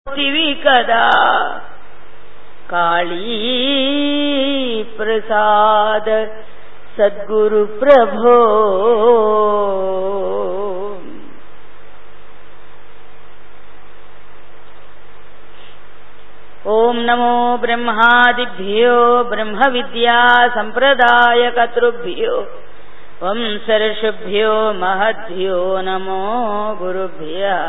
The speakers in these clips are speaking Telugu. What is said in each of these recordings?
తివి కదా కాళీ ప్రసాద సద్గురు ప్రభో. ఓం నమో బ్రహ్మాదిభ్యో బ్రహ్మ విద్యా సంప్రదాయకర్తృభ్యో వంశర్షిభ్యో మహద్భ్యో నమో గురుభ్యః.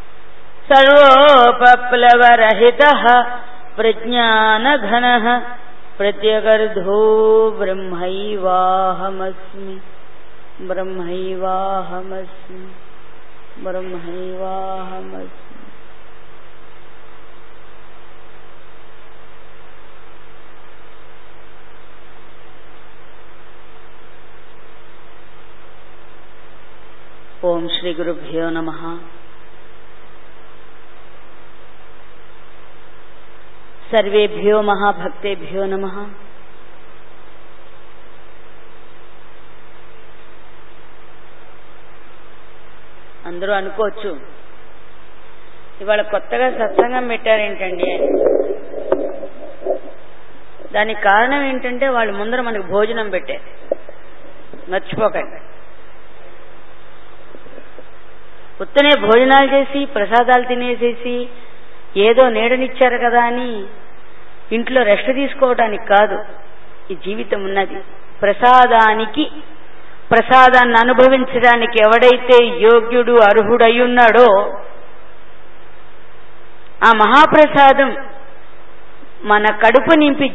సర్వోపప్లవరహితః ప్రజ్ఞానఘనః ప్రత్యగర్ధో బ్రహ్మైవాహమస్మి బ్రహ్మైవాహమస్మి బ్రహ్మైవాహమస్మి. ఓం శ్రీ గురుభ్యో నమః. సర్వేభ్యో మహాభక్తేభ్యో నమః. అందరూ అనుకోవచ్చు ఇవాళ కొత్తగా సత్సంగం పెట్టారేంటండి అని. దానికి కారణం ఏంటంటే వాళ్ళు ముందర మనకు భోజనం పెట్టారు, మర్చిపోకండి. ఉత్తనే భోజనాలు చేసి ప్రసాదాలు తినేసేసి ఏదో నీడనిచ్చారు కదా అని ఇంట్లో రెస్ట్ తీసుకోవడానికి కాదు ఈ జీవితం ఉన్నది. ప్రసాదాన్ని అనుభవించడానికి ఎవడైతే యోగ్యుడు అర్హుడయ్యున్నాడో ఆ మహాప్రసాదం మన కడుపు నింపి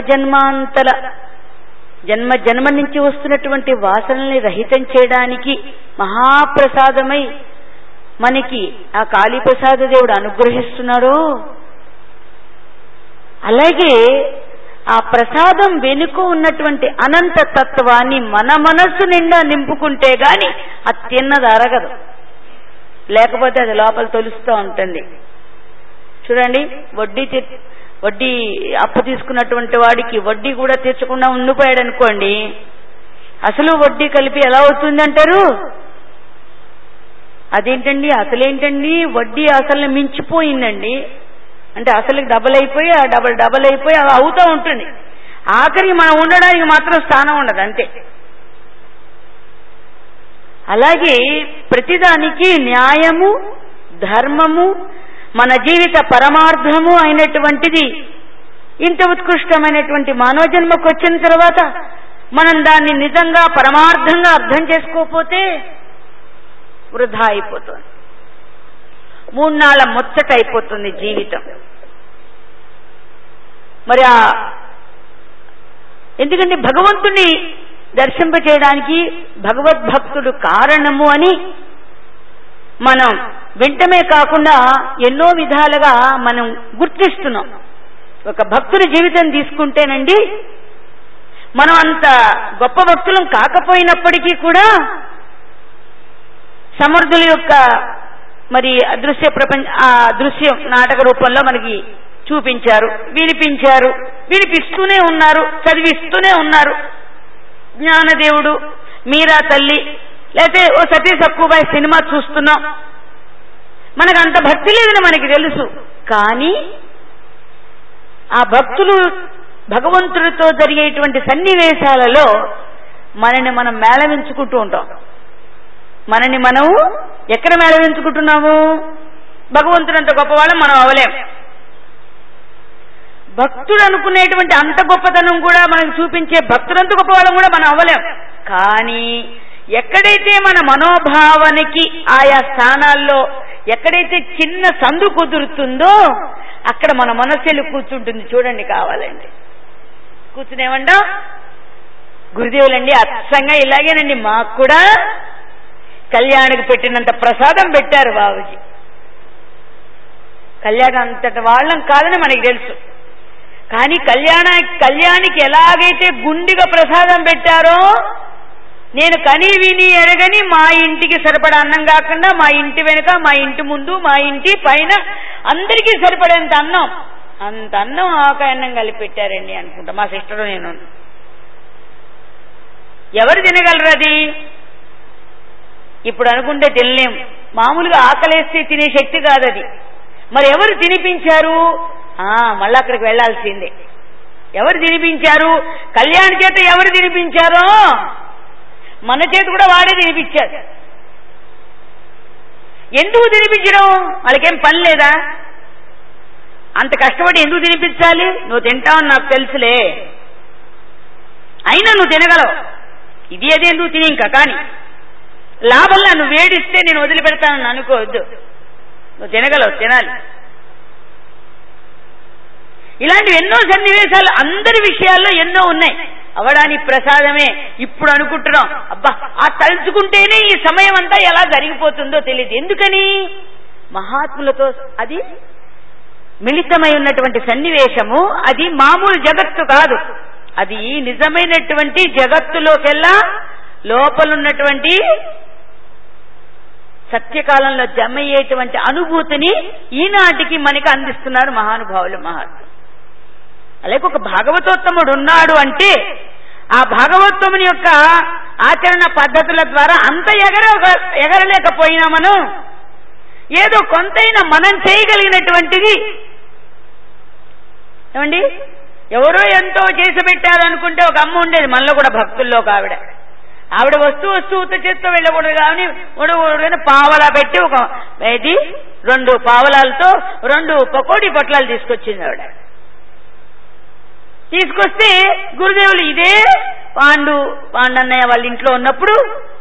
జన్మ నుంచి వస్తున్నటువంటి వాసనల్ని రహితం చేయడానికి మహాప్రసాదమై మనకి ఆ కాళీప్రసాద దేవుడు అనుగ్రహిస్తున్నాడో, అలాగే ఆ ప్రసాదం వెనుక ఉన్నటువంటి అనంత తత్వాన్ని మన మనస్సు నిండా నింపుకుంటే గాని అది తిన్నది అరగదు, లేకపోతే అది లోపల తొలుస్తూ ఉంటుంది. చూడండి, వడ్డీ అప్పు తీసుకున్నటువంటి వాడికి వడ్డీ కూడా తీర్చకుండా ఉండిపోయాడు అనుకోండి, అసలు వడ్డీ కలిపి ఎలా అవుతుంది అంటారు? అదేంటండి అసలేంటండి వడ్డీ అసలు మించిపోయిందండి అంటే అసలుకి డబల్ అయిపోయి ఆ డబల్ అయిపోయి అలా అవుతూ ఉంటుంది. ఆఖరికి మనం ఉండడానికి మాత్రం స్థానం ఉండదు, అంతే. అలాగే ప్రతిదానికి న్యాయము ధర్మము మన జీవిత పరమార్థము అయినటువంటిది ఇంత ఉత్కృష్టమైనటువంటి మానవ జన్మకు వచ్చిన తర్వాత మనం దాన్ని నిజంగా పరమార్థంగా అర్థం చేసుకోకపోతే వృధా అయిపోతుంది, 3 నాళ్ళ ముచ్చట అయిపోతుంది జీవితం. మరి ఎందుకంటే భగవంతుని దర్శింపచేయడానికి భగవద్భక్తుడు కారణము అని మనం వింటమే కాకుండా ఎన్నో విధాలుగా మనం గుర్తిస్తున్నాం. ఒక భక్తుడి జీవితం తీసుకుంటేనండి, మనం అంత గొప్ప భక్తులం కాకపోయినప్పటికీ కూడా సమర్థుల యొక్క మరి దృశ్యం నాటక రూపంలో మనకి చూపించారు, వినిపిస్తూనే ఉన్నారు, చదివిస్తూనే ఉన్నారు. జ్ఞానదేవుడు, మీరా తల్లి, లేకపోతే ఓ సతీ సక్కుబాయి సినిమా చూస్తున్నాం. మనకు అంత భక్తి లేదని మనకి తెలుసు, కానీ ఆ భక్తులు భగవంతుడితో జరిగేటువంటి సన్నివేశాలలో మనని మనం మేళవించుకుంటూ ఉంటాం. మనని మనం ఎక్కడ మేళవించుకుంటున్నాము? భగవంతుడంత గొప్పవాళ్ళం మనం అవలేం. భక్తుడు అనుకునేటువంటి అంత గొప్పతనం కూడా మనకు చూపించే భక్తుడంత గొప్పవాళ్ళం కూడా మనం అవ్వలేం. కానీ ఎక్కడైతే మన మనోభావనకి ఆయా స్థానాల్లో ఎక్కడైతే చిన్న సందు కుదురుతుందో అక్కడ మన మనస్సులు కూర్చుంటుంది. చూడండి, కావాలండి కూర్చునేమంటాం, గురుదేవులండి అచ్చంగా ఇలాగేనండి మాకు కూడా కళ్యాణికి పెట్టినంత ప్రసాదం పెట్టారు బాబుజీ. కళ్యాణం అంతటి వాళ్ళం కాదని మనకి తెలుసు, కానీ కళ్యాణికి ఎలాగైతే గుండిగా ప్రసాదం పెట్టారో నేను కని విని ఎరగని మా ఇంటికి సరిపడా అన్నం కాకుండా మా ఇంటి వెనుక, మా ఇంటి ముందు, మా ఇంటి పైన అందరికీ సరిపడేంత అన్నం, అంత అన్నం ఆకాయ అన్నం కలిపి పెట్టారండి అనుకుంటా మా సిస్టరు నేను. ఎవరు తినగలరు అది? ఇప్పుడు అనుకుంటే తినలేం. మామూలుగా ఆకలేస్తే తినే శక్తి కాదు అది. మరి ఎవరు తినిపించారు? మళ్ళీ అక్కడికి వెళ్లాల్సిందే. ఎవరు తినిపించారు? కళ్యాణ్ చేత ఎవరు తినిపించారో మన చేత కూడా వాడే తినిపించారు. ఎందుకు తినిపించడం? వాళ్ళకేం పని లేదా? అంత కష్టపడి ఎందుకు తినిపించాలి? నువ్వు తింటావని నాకు తెలుసులే, అయినా నువ్వు తినగలవు, ఇది అది ఎందుకు తిని ఇంకా. కానీ లాభంలా నువ్వు వేడిస్తే నేను వదిలిపెడతానని అనుకోవద్దు, నువ్వు తినగలవు, తినాలి. ఇలాంటివి ఎన్నో సన్నివేశాలు అందరి విషయాల్లో ఎన్నో ఉన్నాయి. అవడానికి ప్రసాదమే ఇప్పుడు అనుకుంటున్నాం, అబ్బా ఆ తలుచుకుంటేనే ఈ సమయం అంతా ఎలా జరిగిపోతుందో తెలియదు. ఎందుకని? మహాత్ములతో అది మిళితమై ఉన్నటువంటి సన్నివేశము. అది మామూలు జగత్తు కాదు, అది నిజమైనటువంటి జగత్తులోకెల్లా లోపలున్నటువంటి సత్యకాలంలో జమయ్యేటువంటి అనుభూతిని ఈనాటికి మనకి అందిస్తున్నారు మహానుభావులు, మహాత్ములు. అలాగే ఒక భాగవతోత్తముడు ఉన్నాడు అంటే ఆ భాగవతోముని యొక్క ఆచరణ పద్ధతుల ద్వారా అంత ఎగరలేకపోయినా మనం ఏదో కొంతైనా మనం చేయగలిగినటువంటిది ఏమండి. ఎవరో ఎంతో చేసి పెట్టారనుకుంటే ఒక అమ్మ ఉండేది మనలో కూడా, భక్తుల్లో ఒక ఆవిడ వస్తూ చేత్తో వెళ్ళకూడదు కానీ ఉడకూడదని పావలా పెట్టి ఒక 2 పావలాలతో 2 పకోడీ పొట్లాలు తీసుకొచ్చింది. ఆవిడ తీసుకొస్తే గురుదేవులు ఇదే పాండన్నయ్య వాళ్ళ ఇంట్లో ఉన్నప్పుడు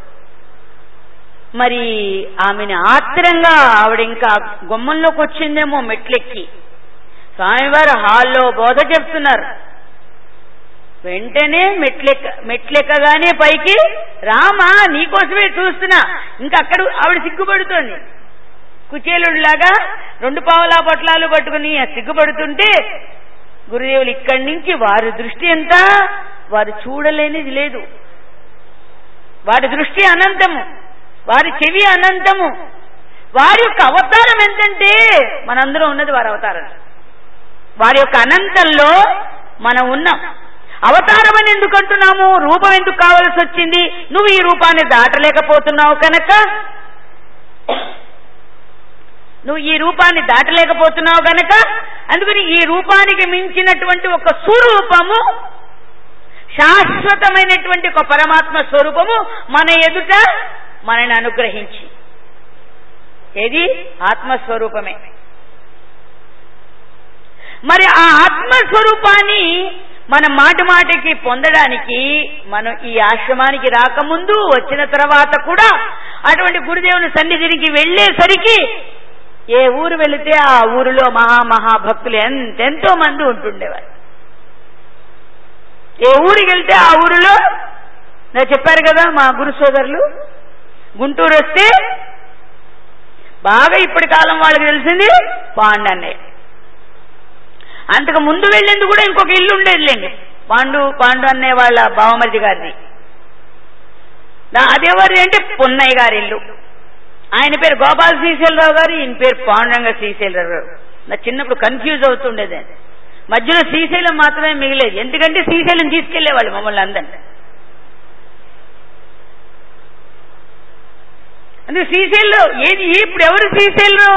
మరి ఆమెని ఆత్రంగా ఆవిడ ఇంకా గుమ్మంలోకి వచ్చిందేమో మెట్లెక్కి, స్వామివారు హాల్లో బోధ చెప్తున్నారు. వెంటనే మెట్లెక్కగానే పైకి, రామా నీకోసమే చూస్తున్నా, ఇంకా అక్కడ ఆవిడ సిగ్గుపడుతోంది. కుచేలుడిలాగా 2 పావలా పొట్లాలు పట్టుకుని సిగ్గుపడుతుంటే గురుదేవులు ఇక్కడి నుంచి వారి దృష్టి ఎంత, వారు చూడలేనిది లేదు, వారి దృష్టి అనంతము, వారి చెవి అనంతము. వారి యొక్క అవతారం ఎంతంటే మనందరం ఉన్నది వారి అవతారం. వారి యొక్క అనంతంలో మనం ఉన్నాం. అవతారం అని ఎందుకు అంటున్నాము? రూపం ఎందుకు కావాల్సి వచ్చింది? నువ్వు ఈ రూపాన్ని దాటలేకపోతున్నావు కనుక, అందుకని ఈ రూపానికి మించినటువంటి ఒక స్వరూపము, శాశ్వతమైనటువంటి ఒక పరమాత్మ స్వరూపము మన ఎదుట మనని అనుగ్రహించి, ఏది ఆత్మస్వరూపమే. మరి ఆ ఆత్మస్వరూపాన్ని మనం మాటికి పొందడానికి మనం ఈ ఆశ్రమానికి రాకముందు వచ్చిన తర్వాత కూడా అటువంటి గురుదేవుని సన్నిధికి వెళ్ళేసరికి ఏ ఊరు వెళితే ఆ ఊరిలో మహాభక్తులు ఎంతో మంది ఉంటుండేవారు. ఏ ఊరికి వెళ్తే ఆ ఊరిలో, నేను చెప్పారు కదా మా గురు సోదరులు, గుంటూరు వస్తే బాగా ఇప్పటి కాలం వాళ్ళకి తెలిసింది పాండన్నయ్య. అంతకు ముందు వెళ్ళేందుకు కూడా ఇంకొక ఇల్లు ఉండేదిలేండి, పాండు అన్నయ్య వాళ్ళ బావమరిది గారిది. అదెవరి అంటే పున్నయ్య గారి ఇల్లు. ఆయన పేరు గోపాల శ్రీశైలరావు గారు, ఈయన పేరు పాండురంగ శ్రీశైలరావు. నా చిన్నప్పుడు కన్ఫ్యూజ్ అవుతుండేది, మధ్యలో శ్రీశైలం మాత్రమే మిగిలేదు. ఎందుకంటే శ్రీశైలం తీసుకెళ్లేవాళ్ళు మమ్మల్ని అందరినీ. అంటే శ్రీశైలం ఏది, ఇప్పుడు ఎవరు శ్రీశైలం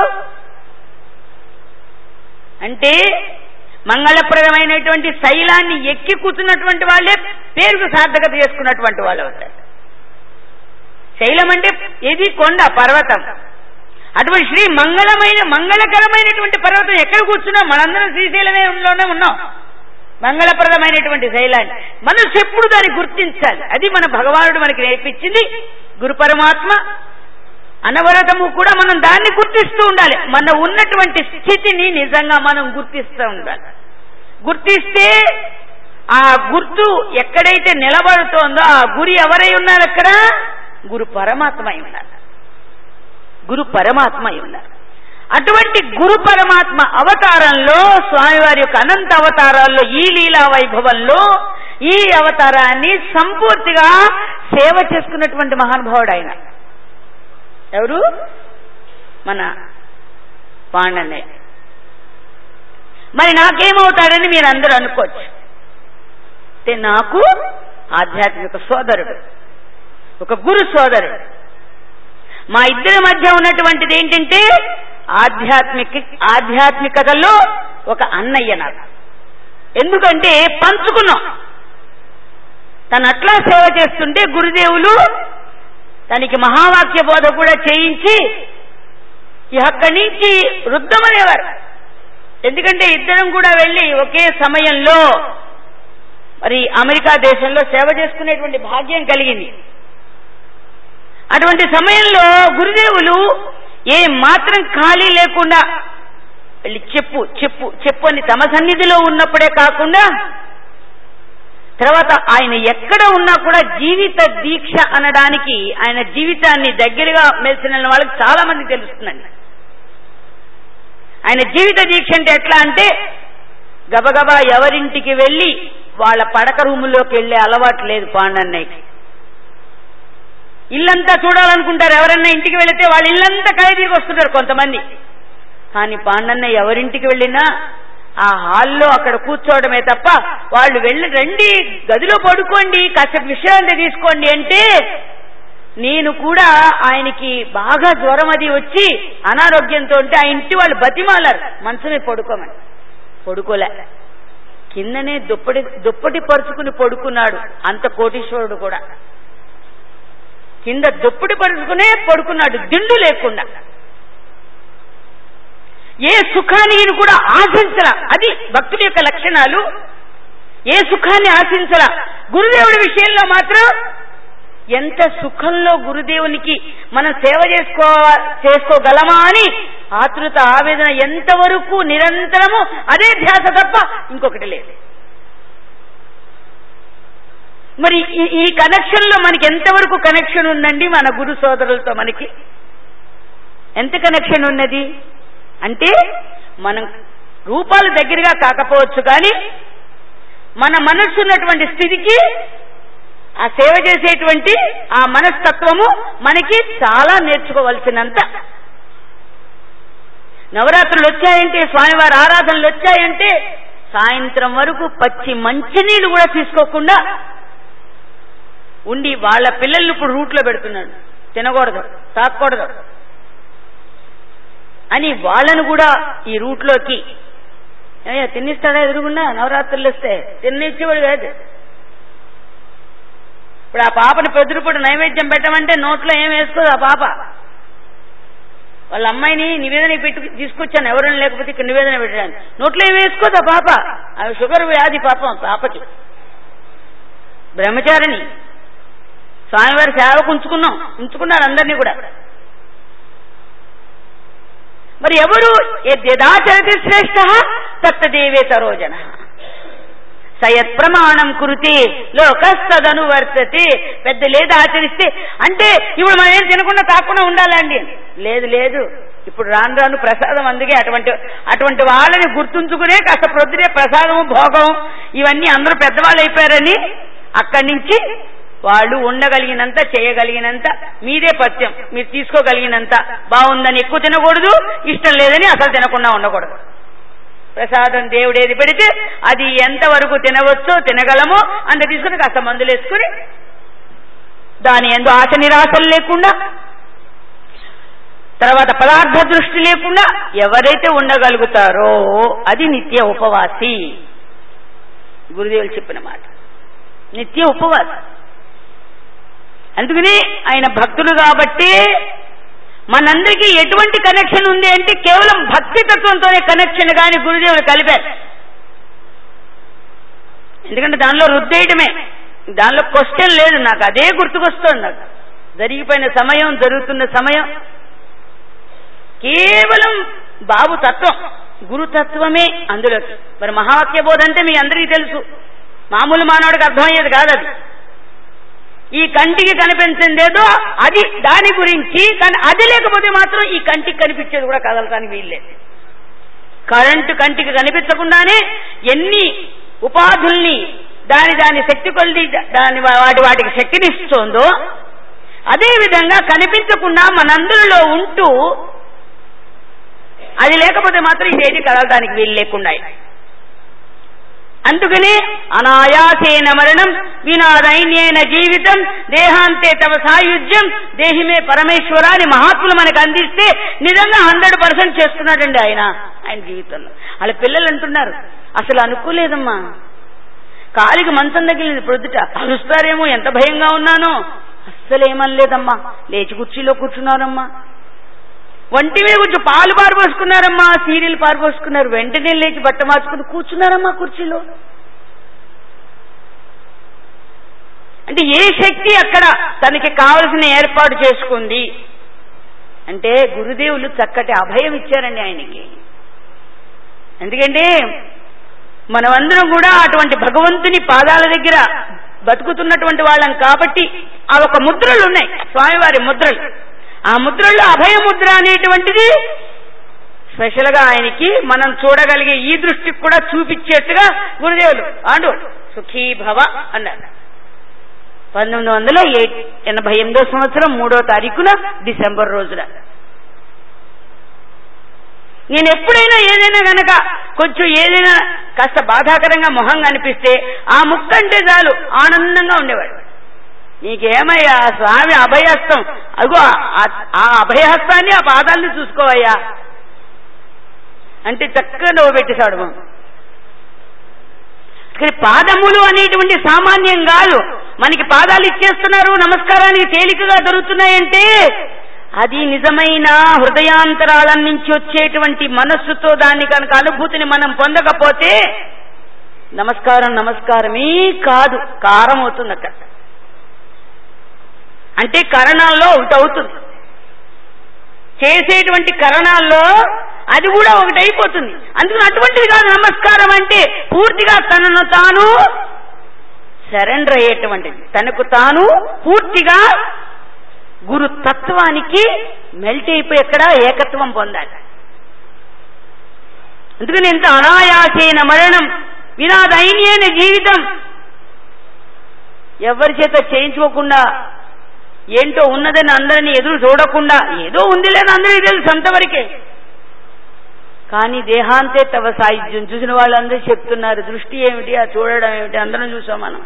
అంటే మంగళప్రదమైనటువంటి శైలాన్ని ఎక్కి కూర్చున్నటువంటి వాళ్ళే పేరుకు సార్థకత చేసుకున్నటువంటి వాళ్ళు అవుతారు. శైలం అంటే ఏది, కొండ, పర్వతం. అటువంటి శ్రీ మంగళకరమైనటువంటి పర్వతం ఎక్కడ కూర్చున్నాం? మనందరం శ్రీశైలంలోనే ఉన్నాం. మంగళప్రదమైనటువంటి శైలాన్ని మనసు ఎప్పుడు దాన్ని గుర్తించాలి. అది మన భగవానుడు మనకి నేర్పించింది. గురు పరమాత్మ అనవరతము కూడా మనం దాన్ని గుర్తిస్తూ ఉండాలి. మన ఉన్నటువంటి స్థితిని నిజంగా మనం గుర్తిస్తూ ఉండాలి. గుర్తిస్తే ఆ గుర్తు ఎక్కడైతే నిలబడుతోందో ఆ గురి ఎవరై ఉన్నారు? అక్కడ గురు పరమాత్మ అయి ఉన్నారు. గురు పరమాత్మ అయి ఉన్నారు. అటువంటి గురు పరమాత్మ అవతారంలో, స్వామివారి యొక్క అనంత అవతారాల్లో, ఈ లీలా వైభవంలో ఈ అవతారాన్ని సంపూర్తిగా సేవ చేసుకున్నటువంటి మహానుభావుడు ఆయన. ఎవరు? మన పాండన్నయ్య. మరి నాకేమవుతాడని మీరు అందరూ అనుకోవచ్చు. నాకు ఆధ్యాత్మిక సోదరుడు, ఒక గురు సోదరుడు. మా ఇద్దరి మధ్య ఉన్నటువంటిది ఏంటంటే ఆధ్యాత్మికతలో ఒక అన్నయ్య నాకు. ఎందుకంటే పంచుకున్నాం. తను అట్లా సేవ చేస్తుంటే గురుదేవులు తనకి మహావాక్య బోధ కూడా చేయించి అక్కడి నుంచి రుద్దమనేవారు. ఎందుకంటే ఇద్దరం కూడా వెళ్ళి ఒకే సమయంలో మరి అమెరికా దేశంలో సేవ చేసుకునేటువంటి భాగ్యం కలిగింది. అటువంటి సమయంలో గురుదేవులు ఏ మాత్రం ఖాళీ లేకుండా వెళ్ళి చెప్పు చెప్పు చెప్పు అని తమ సన్నిధిలో ఉన్నప్పుడే కాకుండా తర్వాత ఆయన ఎక్కడ ఉన్నా కూడా జీవిత దీక్ష అనడానికి ఆయన జీవితాన్ని దగ్గరగా మెలిసిన వాళ్ళకి చాలా మంది తెలుస్తుందండి. ఆయన జీవిత దీక్ష అంటే ఎట్లా అంటే గబగబా ఎవరింటికి వెళ్ళి వాళ్ళ పడక రూముల్లోకి వెళ్లే అలవాటు లేదు పాండన్నయ్యకి. ఇల్లంతా చూడాలనుకుంటారు. ఎవరన్నా ఇంటికి వెళితే వాళ్ళ ఇల్లంతా ఖైదీకి వస్తుంటారు కొంతమంది. కానీ పాండన్నయ్య ఎవరింటికి వెళ్ళినా ఆ హాల్లో అక్కడ కూర్చోవడమే తప్ప వాళ్ళు వెళ్ళి రండి గదిలో పడుకోండి కాసేపు విశ్రాంతి తీసుకోండి అంటే నేను కూడా ఆయనకి బాగా జ్వరం అది వచ్చి అనారోగ్యంతో ఉంటే ఆ ఇంటి వాళ్ళు బతిమాలారు మంచమే పడుకోమని. పడుకోలే, కిందనే దుప్పటి పరుచుకుని పడుకున్నాడు. అంత కోటీశ్వరుడు కూడా కింద దుప్పటి పరుచుకునే పడుకున్నాడు దిండు లేకుండా. ఏ సుఖాన్ని కూడా ఆశించరా. అది భక్తుల యొక్క లక్షణాలు. ఏ సుఖాన్ని ఆశించరా. గురుదేవుడి విషయంలో మాత్రం ఎంత సుఖంలో గురుదేవునికి మనం సేవ చేసుకోగలమా అని ఆతృత ఆవేదన ఎంతవరకు నిరంతరము అదే ధ్యాస తప్ప ఇంకొకటి లేదు. మరి ఈ కనెక్షన్ లో మనకి ఎంతవరకు కనెక్షన్ ఉందండి మన గురు సోదరులతో? మనకి ఎంత కనెక్షన్ ఉన్నది అంటే మనం రూపాలు దగ్గరగా కాకపోవచ్చు కానీ మన మనస్సు ఉన్నటువంటి స్థితికి ఆ సేవ చేసేటువంటి ఆ మనస్తత్వము మనకి చాలా నేర్చుకోవలసినంత. నవరాత్రులు వచ్చాయంటే, స్వామివారి ఆరాధనలు వచ్చాయంటే సాయంత్రం వరకు పచ్చి మంచినీళ్ళు కూడా తీసుకోకుండా ఉండి వాళ్ళ పిల్లల్ని ఇప్పుడు రూట్లో పెడుతున్నాడు. తినకూడదు, తాకూడదు అని వాళ్ళను కూడా ఈ రూట్లోకి తిన్నిస్తాడా ఎదురుగుండా? నవరాత్రులు వస్తే తిన్నిచ్చేవాడు కాదు. ఇప్పుడు ఆ పాపని పెద్దరుపూట నైవేద్యం పెట్టమంటే నోట్లో ఏం వేసుకోదు ఆ పాప. వాళ్ళ అమ్మాయిని నివేదన పెట్టి తీసుకొచ్చాను, ఎవరైనా లేకపోతే ఇక్కడ నివేదన పెట్టడానికి. నోట్లో ఏం వేసుకోదు ఆ పాప. అవి షుగర్ వ్యాధి పాపం పాపకి. బ్రహ్మచారిని స్వామివారి సేవకు ఉంచుకున్నారు అందరినీ కూడా. మరి ఎవరు యదాచరతి శ్రేష్ఠ తత్తదేవే సరోజన సయత్ ప్రమాణం కురుతే లోకస్తదను వర్తతే. పెద్ద లేదు ఆచరిస్తే అంటే ఇప్పుడు మనం ఏం తినకుండా తాకుండా ఉండాలండి? లేదు లేదు. ఇప్పుడు రాను రాను ప్రసాదం, అందుకే అటువంటి వాళ్ళని గుర్తుంచుకునే కాస్త ప్రొద్దునే ప్రసాదము భోగం ఇవన్నీ అందరూ పెద్దవాళ్ళు అయిపోయారని అక్కడి నుంచి వాళ్ళు ఉండగలిగినంత చేయగలిగినంత మీదే పథ్యం, మీరు తీసుకోగలిగినంత. బాగుందని ఎక్కువ తినకూడదు, ఇష్టం లేదని అసలు తినకుండా ఉండకూడదు. ప్రసాదం దేవుడు ఏది పెడితే అది ఎంతవరకు తినవచ్చో తినగలమో అంత తీసుకుని కాస్త మందులు వేసుకుని దాని ఎందు ఆశ నిరాశలు లేకుండా తర్వాత పదార్థ దృష్టి లేకుండా ఎవరైతే ఉండగలుగుతారో అది నిత్య ఉపవాసి. గురుదేవులు చెప్పిన మాట నిత్య ఉపవాసి. అందుకని ఆయన భక్తులు కాబట్టి మనందరికీ ఎటువంటి కనెక్షన్ ఉంది అంటే కేవలం భక్తి తత్వంతోనే కనెక్షన్ కానీ గురుదేవులు కలిపారు. ఎందుకంటే దానిలో రుద్దేయటమే, దానిలో క్వశ్చన్ లేదు. నాకు అదే గుర్తుకొస్తుంది. నాకు జరిగిపోయిన సమయం, జరుగుతున్న సమయం కేవలం బాబు తత్వం, గురుతత్వమే అందులోకి. మరి మహావాక్య బోధ అంటే మీ అందరికీ తెలుసు, మామూలు మానవుడికి అర్థమయ్యేది కాదు. అది ఈ కంటికి కనిపించిందేదో అది దాని గురించి. కానీ అది లేకపోతే మాత్రం ఈ కంటికి కనిపించేది కూడా కదలటానికి వీల్లేదు. కరెంటు కంటికి కనిపించకుండానే ఎన్ని ఉపాధుల్ని దాని శక్తి కొలిది వాటికి శక్తినిస్తుందో అదేవిధంగా కనిపించకుండా మనందరిలో ఉంటూ అది లేకపోతే మాత్రం ఇదేది కదలటానికి వీలు లేకుండా. అందుకని అనాయాసేన మరణం వినా దైన్యేన జీవితం దేహాంతే తవ సాయుధ్యం దేహిమే పరమేశ్వర అని మహాత్ములు మనకు అందిస్తే నిజంగా 100% చేస్తున్నాడండి ఆయన జీవితంలో. వాళ్ళ పిల్లలు అంటున్నారు, అసలు అనుకోలేదమ్మా, కాలికి మంచం తగిలింది, ప్రొద్దుట అరుస్తారేమో, ఎంత భయంగా ఉన్నానో, అస్సలేమనలేదమ్మా, లేచి కుర్చీలో కూర్చున్నారమ్మా, వంటి మీద కొంచెం పాలు పారబోసుకున్నారమ్మా, సీరియల్ పారబోసుకున్నారు, వెంటనే లేచి బట్ట మార్చుకుని కూర్చున్నారమ్మా కుర్చీలో. అంటే ఏ శక్తి అక్కడ తనకి కావలసిన ఏర్పాటు చేసుకుంది అంటే గురుదేవులు చక్కటి అభయం ఇచ్చారండి ఆయనకి. ఎందుకంటే మనమందరం కూడా అటువంటి భగవంతుని పాదాల దగ్గర బతుకుతున్నటువంటి వాళ్ళం కాబట్టి ఆ ఒక ముద్రలు ఉన్నాయి, స్వామివారి ముద్రలు. ఆ ముద్రల్లో అభయముద్ర అనేటువంటిది స్పెషల్ గా ఆయనకి మనం చూడగలిగే ఈ దృష్టికి కూడా చూపించేట్టుగా గురుదేవులు ఆండు సుఖీ భవ అన్నారు. 1988 సంవత్సరం 3వ తారీఖున డిసెంబర్ రోజున. నేను ఎప్పుడైనా ఏదైనా గనక కొంచెం ఏదైనా కాస్త బాధాకరంగా మొహం కనిపిస్తే ఆ ముక్కంటే చాలు ఆనందంగా ఉండేవాడు. నీకేమయ్యా స్వామి అభయహస్తం, అగో ఆ అభయహస్తాన్ని ఆ పాదాన్ని చూసుకోవయ్యా అంటే చక్కగా నవ్వు పెట్టేశాడు. కానీ పాదములు అనేటువంటి సామాన్యం కాదు, మనకి పాదాలు ఇచ్చేస్తున్నారు, నమస్కారానికి తేలికగా దొరుకుతున్నాయంటే అది నిజమైన హృదయాంతరాల నుంచి వచ్చేటువంటి మనస్సుతో దాన్ని కనుక అనుభూతిని మనం పొందకపోతే నమస్కారం నమస్కారమే కాదు, కారం అవుతుంది అక్కడ. అంటే కరణాల్లో ఒకటి అవుతుంది, చేసేటువంటి కరణాల్లో అది కూడా ఒకటి అయిపోతుంది. అందుకని అటువంటిది కాదు నమస్కారం అంటే, పూర్తిగా తనను తాను సరెండర్ అయ్యేటువంటిది, తనకు తాను పూర్తిగా గురు తత్వానికి మెల్ట్ అయిపోయి ఎక్కడ ఏకత్వం పొందాలి. అందుకని ఎంత అనాయాసేన మరణం వినా దైన్యేన జీవితం, ఎవరి చేత చేయించుకోకుండా ఏంటో ఉన్నదని అందరినీ ఎదురు చూడకుండా, ఏదో ఉంది లేని అందరికీ తెలుసు అంతవరకే. కానీ దేహాంతే తవ సాయుధ్యం చూసిన వాళ్ళందరూ చెప్తున్నారు, దృష్టి ఏమిటి, ఆ చూడడం ఏమిటి, అందరం చూసాం మనం.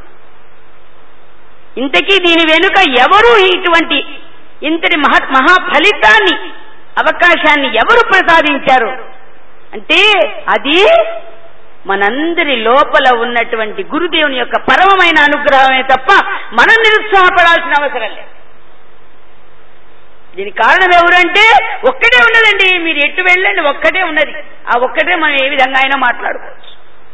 ఇంతకీ దీని వెనుక ఎవరు ఇటువంటి ఇంతటి మహాఫలితాన్ని అవకాశాన్ని ఎవరు ప్రసాదించారు అంటే అది మనందరి లోపల ఉన్నటువంటి గురుదేవుని యొక్క పరమమైన అనుగ్రహమే తప్ప మనం నిరుత్సాహపడాల్సిన అవసరం లేదు. దీనికి కారణం ఎవరంటే ఒక్కటే ఉన్నదండి, మీరు ఎటు వెళ్ళండి ఒక్కటే ఉన్నది. ఆ ఒక్కటే మనం ఏ విధంగా అయినా మాట్లాడుకోవచ్చు.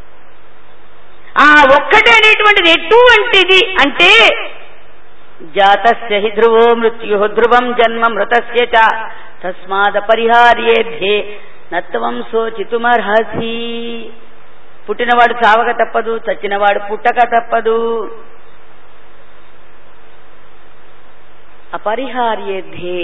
ఆ ఒక్కటే అనేటువంటిది ఎటువంటిది అంటే జాతస్య హి ధ్రువో మృత్యు ధ్రువం జన్మ మృతస్య చ తస్మాద పరిహార్యేధ్యే నత్వం శోచితుమర్హసి. పుట్టినవాడు చావక తప్పదు, చచ్చినవాడు పుట్టక తప్పదు. అపరిహార్యేధ్యే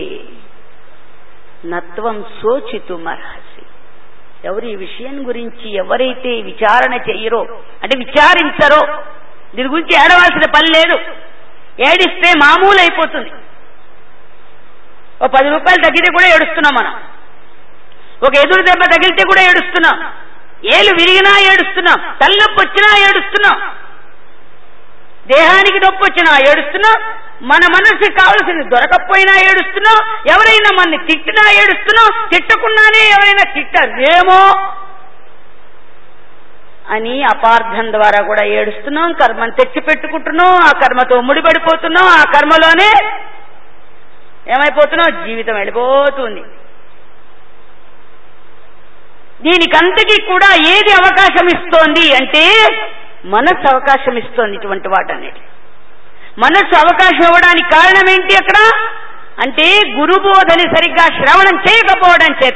నత్వం శోచితుమర్హసి. ఎవరు ఈ విషయం గురించి ఎవరైతే విచారణ చెయ్యరో అంటే విచారించరో, దీని గురించి ఏడవలసిన పని లేదు. ఏడిస్తే మామూలు అయిపోతుంది. ఓ 10 రూపాయలు తగ్గితే కూడా ఏడుస్తున్నాం మనం, ఒక ఎదురు దెబ్బ తగిలితే కూడా ఏడుస్తున్నాం, ఏలు విరిగినా ఏడుస్తున్నాం, తలనొప్పి వచ్చినా ఏడుస్తున్నాం, దేహానికి నొప్పి వచ్చినా ఏడుస్తున్నాం, మన మనసుకి కావలసింది దొరకపోయినా ఏడుస్తున్నాం, ఎవరైనా మనని తిట్టినా ఏడుస్తున్నాం, తిట్టకుండానే ఎవరైనా తిట్టారేమో అని అపార్థం ద్వారా కూడా ఏడుస్తున్నాం, కర్మను తెచ్చిపెట్టుకుంటున్నాం, ఆ కర్మతో ముడిపడిపోతున్నాం, ఆ కర్మలోనే ఏమైపోతున్నాం, జీవితం వెళ్ళిపోతుంది. దీనికంతకీ కూడా ఏది అవకాశం ఇస్తోంది అంటే మనస్సు అవకాశం ఇస్తోంది. ఇటువంటి వాటన్నిటి మనస్సు అవకాశం ఇవ్వడానికి కారణం ఏంటి అక్కడ అంటే గురుబోధని సరిగ్గా శ్రవణం చేయకపోవడం చేత.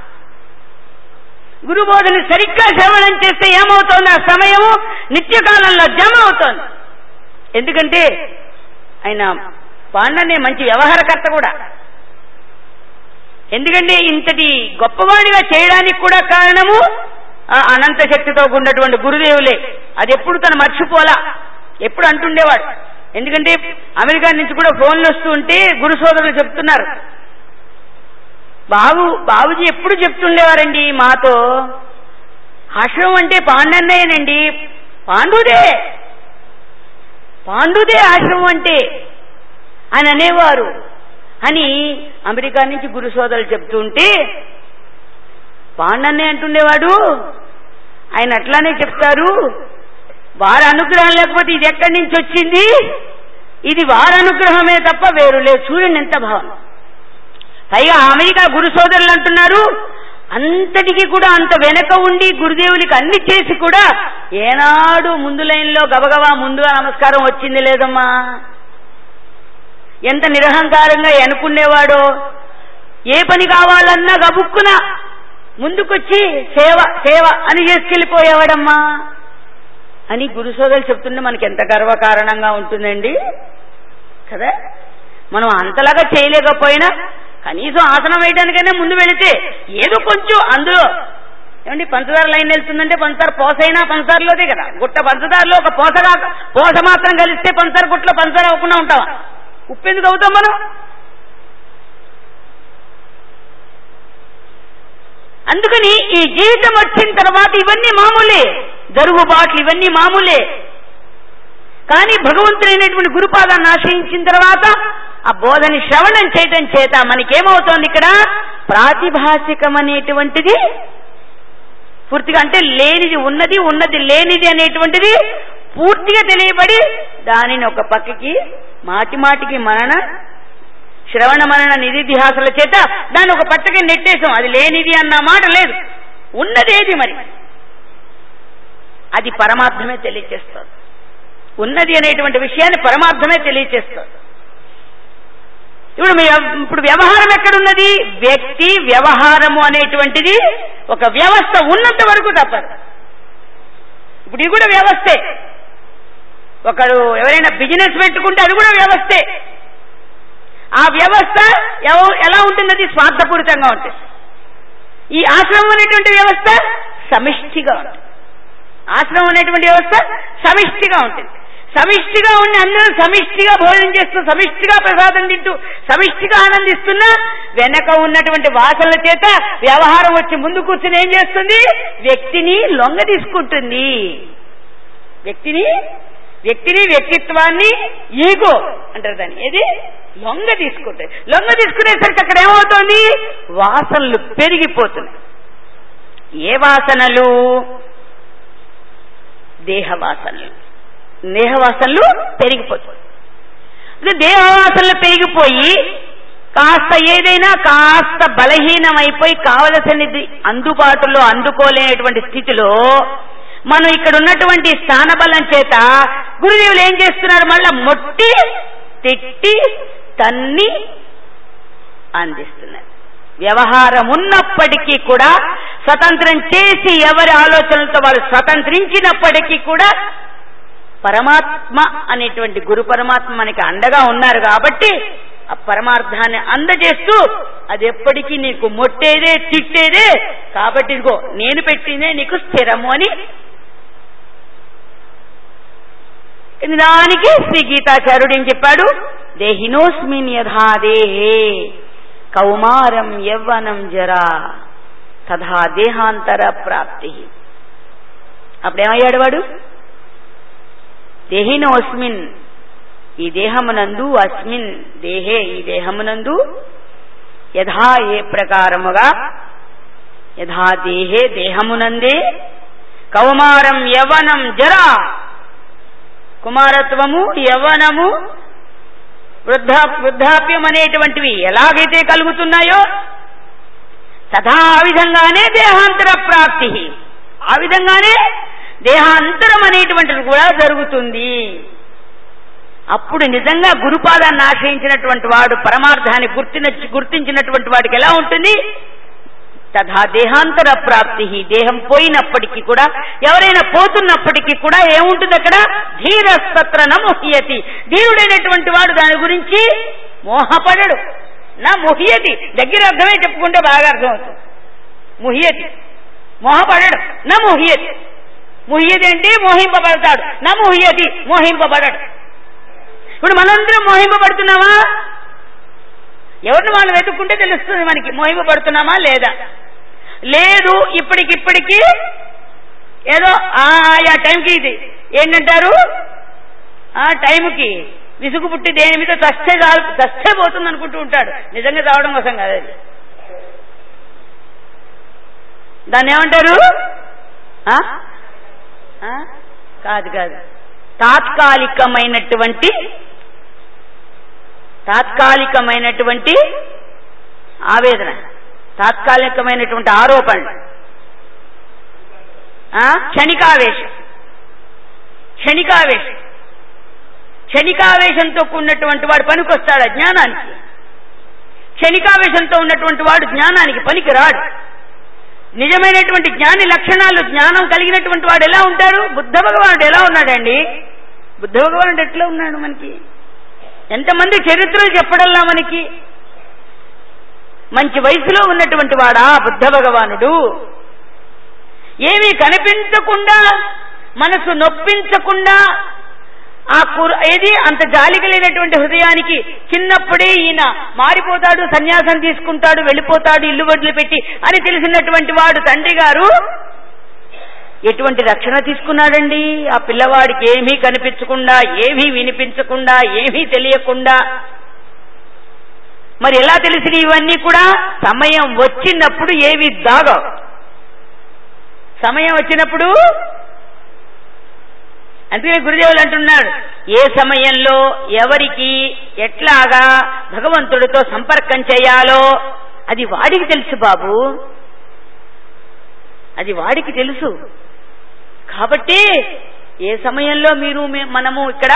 గురుబోధని సరిగ్గా శ్రవణం చేస్తే ఏమవుతోంది, ఆ సమయము నిత్యకాలంలో జమ అవుతోంది. ఎందుకంటే ఆయన పాండనే మంచి వ్యవహారకర్త కూడా. ఎందుకంటే ఇంతటి గొప్పవాడిగా చేయడానికి కూడా కారణము అనంత శక్తితో ఉన్నటువంటి గురుదేవులే. అది ఎప్పుడు తను మర్చిపోలా, ఎప్పుడు అంటుండేవాడు. ఎందుకంటే అమెరికా నుంచి కూడా ఫోన్లు వస్తూ ఉంటే గురు సోదరులు చెప్తున్నారు, బాబుజీ ఎప్పుడు చెప్తుండేవారండి మాతో, ఆశ్రమం అంటే పాండన్నయ్యనండి, పాండుదే ఆశ్రమం అంటే అని అనేవారు అని అమెరికా నుంచి గురు సోదరులు చెప్తుంటే పాండన్నే అంటుండేవాడు. ఆయన అట్లానే చెప్తారు, వారి అనుగ్రహం లేకపోతే ఇది ఎక్కడి నుంచి వచ్చింది, ఇది వారి అనుగ్రహమే తప్ప వేరు లేదు. చూడండి ఎంత భావన. పైగా అమెరికా గురు సోదరులు అంటున్నారు, అంతటికి కూడా అంత వెనక ఉండి గురుదేవులకి అన్ని చేసి కూడా ఏనాడు ముందు లైన్లో గబగబా ముందుగా నమస్కారం వచ్చింది లేదమ్మా. ఎంత నిరహంకారంగా అనుకునేవాడో, ఏ పని కావాలన్నా గబుక్కున ముందుకొచ్చి సేవ సేవ అని చేసుకెళ్ళిపోయేవాడమ్మా అని గురు సోదరులు చెప్తుంటే మనకి ఎంత గర్వకారణంగా ఉంటుందండి కదా. మనం అంతలాగా చేయలేకపోయినా కనీసం ఆసనం వేయడానికైనా ముందు వెళితే ఏదో కొంచెం అందులో ఏమండి పంచదార లైన్ వెళ్తుందంటే పంచదార పోసైనా పంచదారలోదే కదా. గుట్ట పంచదారలో ఒక పోస మాత్రం కలిస్తే పంచదార గుట్టలో పంచదార అవ్వకుండా ఉంటావా? ఉప్పు ఎందుకు అవుతాం మనం? అందుకని ఈ జీవితం వచ్చిన తర్వాత ఇవన్నీ మామూలే, జరుగుబాట్లు ఇవన్నీ మామూలే. కానీ భగవంతుడైనటువంటి గురుపాదాన్ని ఆశ్రయించిన తర్వాత ఆ బోధని శ్రవణం చేయటం చేత మనకేమవుతోంది, ఇక్కడ ప్రాతిభాసికం అనేటువంటిది పూర్తిగా, అంటే లేనిది ఉన్నది, ఉన్నది లేనిది అనేటువంటిది పూర్తిగా తెలియబడి దానిని ఒక పక్కకి మాటి మాటికి శ్రవణ మనన నిధిధ్యాసల చేత దాన్ని ఒక పక్కకి నెట్టేసాం. అది లేనిది అన్న మాట లేదు, ఉన్నదేది మరి అది పరమార్థమే తెలియచేస్తుంది. ఉన్నది అనేటువంటి విషయాన్ని పరమార్థమే తెలియచేస్తుంది. ఇప్పుడు వ్యవహారం ఎక్కడున్నది? వ్యక్తి వ్యవహారము అనేటువంటిది ఒక వ్యవస్థ ఉన్నంత వరకు తప్పదు. ఇప్పుడు ఇది కూడా వ్యవస్థే. ఒకరు ఎవరైనా బిజినెస్ పెట్టుకుంటే అది కూడా వ్యవస్థే. ఆ వ్యవస్థ ఎలా ఉంటుంది? అది స్వార్థపూరితంగా ఉంటుంది. ఈ ఆశ్రమం అనేటువంటి వ్యవస్థ సమిష్టిగా ఉంటుంది. ఆశ్రమం అనేటువంటి వ్యవస్థ సమిష్టిగా ఉంటుంది. సమిష్టిగా ఉండి అందరూ సమిష్టిగా భోజనం చేస్తూ, సమిష్టిగా ప్రసాదం తింటూ, సమిష్టిగా ఆనందిస్తున్నా వెనక ఉన్నటువంటి వాసనల చేత వ్యవహారం వచ్చి ముందు కూర్చుని ఏం చేస్తుంది? వ్యక్తిని లొంగ తీసుకుంటుంది. వ్యక్తిత్వాన్ని ఈగో అంటారు దాన్ని. ఏది లొంగ తీసుకుంటుంది. లొంగ తీసుకునేసరికి అక్కడ ఏమవుతోంది? వాసనలు పెరిగిపోతున్నాయి. ఏ వాసనలు? దేహవాసనలు పెరిగిపోతుంది. దేహవాసనలు పెరిగిపోయి కాస్త బలహీనమైపోయి కావలసినది అందుబాటులో అందుకోలేనటువంటి స్థితిలో మనం ఇక్కడ ఉన్నటువంటి స్థానబలం చేత గురుదేవులు ఏం చేస్తున్నారు? మళ్ళా మొట్టి తిట్టి తన్ని అందిస్తున్నారు. వ్యవహారం ఉన్నప్పటికీ కూడా స్వతంత్రం చేసి ఎవరి ఆలోచనలతో వాళ్ళు స్వతంత్రించినప్పటికీ కూడా పరమాత్మ అనేటువంటి గురు పరమాత్మ మనకి అండగా ఉన్నారు కాబట్టి ఆ పరమార్థాన్ని అందజేస్తూ అది ఎప్పటికీ నీకు మొట్టేదే తిట్టేదే కాబట్టి ఇదిగో నేను పెట్టిందే నీకు స్థిరము అని దానికి శ్రీ గీతాచార్యుడు ఏం చెప్పాడు? దేహినోస్మిన్ యథా దేహే కౌమారం యవ్వనం జరా తథా దేహాంతర ప్రాప్తి. అప్పుడేమయ్యాడు వాడు? దేహినోస్మిన్, ఈ దేహమునందు, అస్మిన్ దేహే, ఈ దేహమునందు, యథా ఏ ప్రకారముగా, యథా దేహే దేహమునందే, కౌమారం యవ్వనం జరా, కుమారత్వము యవ్వనము వృద్ధాప్యం అనేటువంటివి ఎలాగైతే కలుగుతున్నాయో తథా ఆ విధంగానే దేహాంతర ప్రాప్తి, ఆ విధంగానే దేహాంతరం అనేటువంటిది కూడా జరుగుతుంది. అప్పుడు నిజంగా గురుపాదాన్ని ఆశ్రయించినటువంటి వాడు పరమార్థాన్ని గుర్తించినటువంటి వాడికి ఎలా ఉంటుంది? తథా దేహాంతర ప్రాప్తి. దేహం పోయినప్పటికీ కూడా, ఎవరైనా పోతున్నప్పటికీ కూడా ఏముంటుంది అక్కడ? ధీరస్తత్ర నముహ్యతి. ధీరుడైనటువంటి వాడు దాని గురించి మోహపడడు. నా ముహ్యతి దగ్గర అర్థమే చెప్పుకుంటే బాగా అర్థమవుతుంది. ముహ్యతి మోహపడడు. నా ముహ్యతి, ముహ్యతి అంటే మోహింపబడతాడు. నా ముహ్యతి మోహింపబడడు. ఇప్పుడు మనందరం మోహింపబడుతున్నామా? ఎవరిని వాళ్ళు వెతుక్కుంటే తెలుస్తుంది మనకి మోహింపబడుతున్నామా లేదా. లేదు, ఇప్పటికిప్పటికీ ఏదో ఆయా టైంకి ఇది ఏంటంటారు, టైంకి విసుగు పుట్టి దేని మీద చస్తే పోతుంది అనుకుంటూ ఉంటాడు. నిజంగా చావడం కోసం కాదు అది. దాన్ని ఏమంటారు? కాదు కాదు, తాత్కాలికమైనటువంటి ఆవేదన, తాత్కాలికమైనటువంటి ఆరోపణ, క్షణికావేశంతో కూడినటువంటి వాడు పనికొస్తాడు జ్ఞానానికి. క్షణికావేశంతో ఉన్నటువంటి వాడు జ్ఞానానికి పనికి రాడు. నిజమైనటువంటి జ్ఞాని లక్షణాలు, జ్ఞానం కలిగినటువంటి వాడు ఎలా ఉంటాడు? బుద్ధ భగవానుడు ఎలా ఉన్నాడండి? బుద్ధ భగవానుడు ఎట్లా ఉన్నాడు? మనకి ఎంతమంది చరిత్రలు చెప్పడల్లా మనకి. మంచి వయసులో ఉన్నటువంటి వాడా బుద్ధ భగవానుడు. ఏమీ కనిపించకుండా, మనసు నొప్పించకుండా, ఏది అంత జాలి కలిగినటువంటి హృదయానికి చిన్నప్పుడే ఈయన మారిపోతాడు, సన్యాసం తీసుకుంటాడు, వెళ్ళిపోతాడు ఇల్లు వదిలిపెట్టి అని తెలిసినటువంటి వాడు తండ్రి గారు ఎటువంటి రక్షణ తీసుకున్నాడండి? ఆ పిల్లవాడికి ఏమీ కనిపించకుండా, ఏమీ వినిపించకుండా, ఏమీ తెలియకుండా. మరి ఎలా తెలిసిన ఇవన్నీ కూడా? సమయం వచ్చినప్పుడు ఏవి దాగవు. సమయం వచ్చినప్పుడు, అందుకే గురుదేవులు అంటున్నాడు, ఏ సమయంలో ఎవరికి ఎట్లాగా భగవంతుడితో సంపర్కం చేయాలో అది వాడికి తెలుసు బాబు, అది వాడికి తెలుసు. కాబట్టి ఏ సమయంలో మనము ఇక్కడ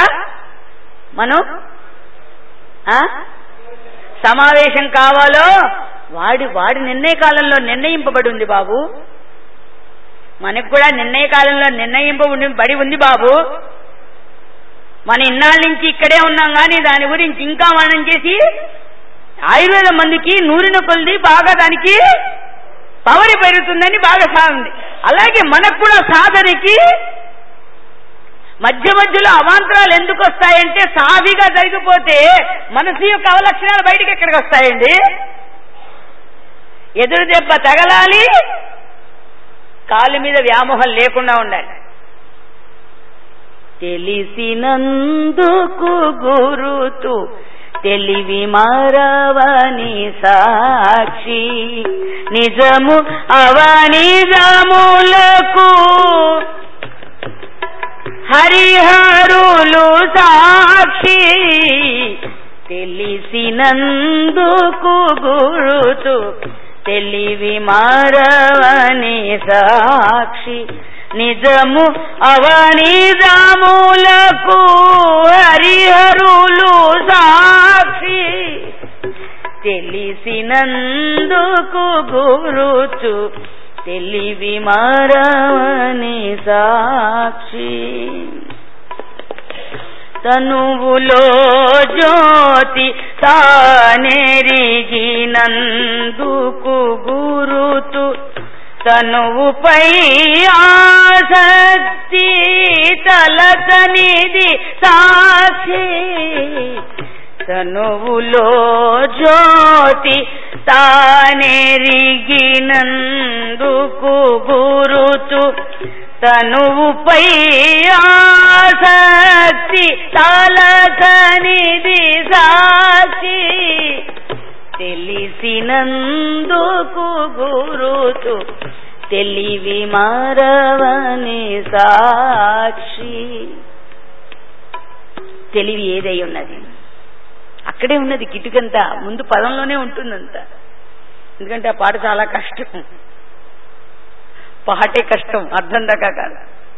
సమావేశం కావాలో వాడి నిర్ణయ కాలంలో నిర్ణయింపబడి ఉంది బాబు. మనకు కూడా నిర్ణయ కాలంలో నిర్ణయింపబడి ఉంది బాబు. మన ఇన్నాళ్ళ నుంచి ఇక్కడే ఉన్నాం కానీ దాని గురించి ఇంకా మనం చేసి ఆయుర్వేద మందికి నూరిన కొలిది బాగా దానికి పవర్ పెరుగుతుందని బాగా సాగుంది. అలాగే మనకు కూడా సాధనకి మధ్య మధ్యలో అవాంతరాలు ఎందుకు వస్తాయంటే, సావిగా జరిగిపోతే మనసు యొక్క అవలక్షణాలు బయటికి ఎక్కడికి వస్తాయండి? ఎదురు దెబ్బ తగలాలి, కాలు మీద వ్యామోహం లేకుండా ఉండాలి. తెలిసినందుకు గురుతు తెలివి మరవని సాక్షి, నిజము అవనిజములకు హరిహరులు సాక్షి. తెలిసినందుకు గురుతు తెలివి మరవని సాక్షి, నిజము అవనిజములకు హరిహరులు సాక్షి. తెలిసినందుకు గురుతు తెలివి మరవని సాక్షి. తనువులో జ్యోతి తానెరిగినందుకు గురుతు తనువుపై ఆసక్తి తలచనిది సాక్షి. తనువులో జ్యోతి తానెరిగినందుకు గురుతు తనువుపై ఆసక్తి తలచనిది సాక్షి. తెలిసినందుకు గురుతు తెలివి మరవని సాక్షి. తెలివి ఏదై ఉన్నది అక్కడే ఉన్నది, కిటుకంతా ముందు పదంలోనే ఉంటుందంత. ఎందుకంటే ఆ పాట చాలా కష్టం, పాటే కష్టం, అర్థం దాకా కాదు.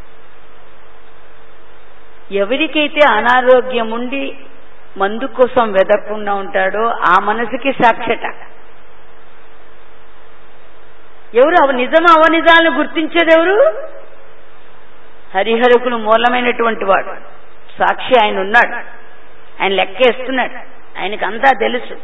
ఎవరికైతే అనారోగ్యం ఉండి మందు కోసం వెదకుండా ఉంటాడో ఆ మనసుకి సాక్షట. ఎవరు నిజం అవనిజాలను గుర్తించేది ఎవరు? హరిహరుకులు మూలమైనటువంటి వాడు సాక్షి ఆయన ఉన్నాడు, ఆయన లెక్కేస్తున్నాడు, ఆయనకు అంతా తెలుసు.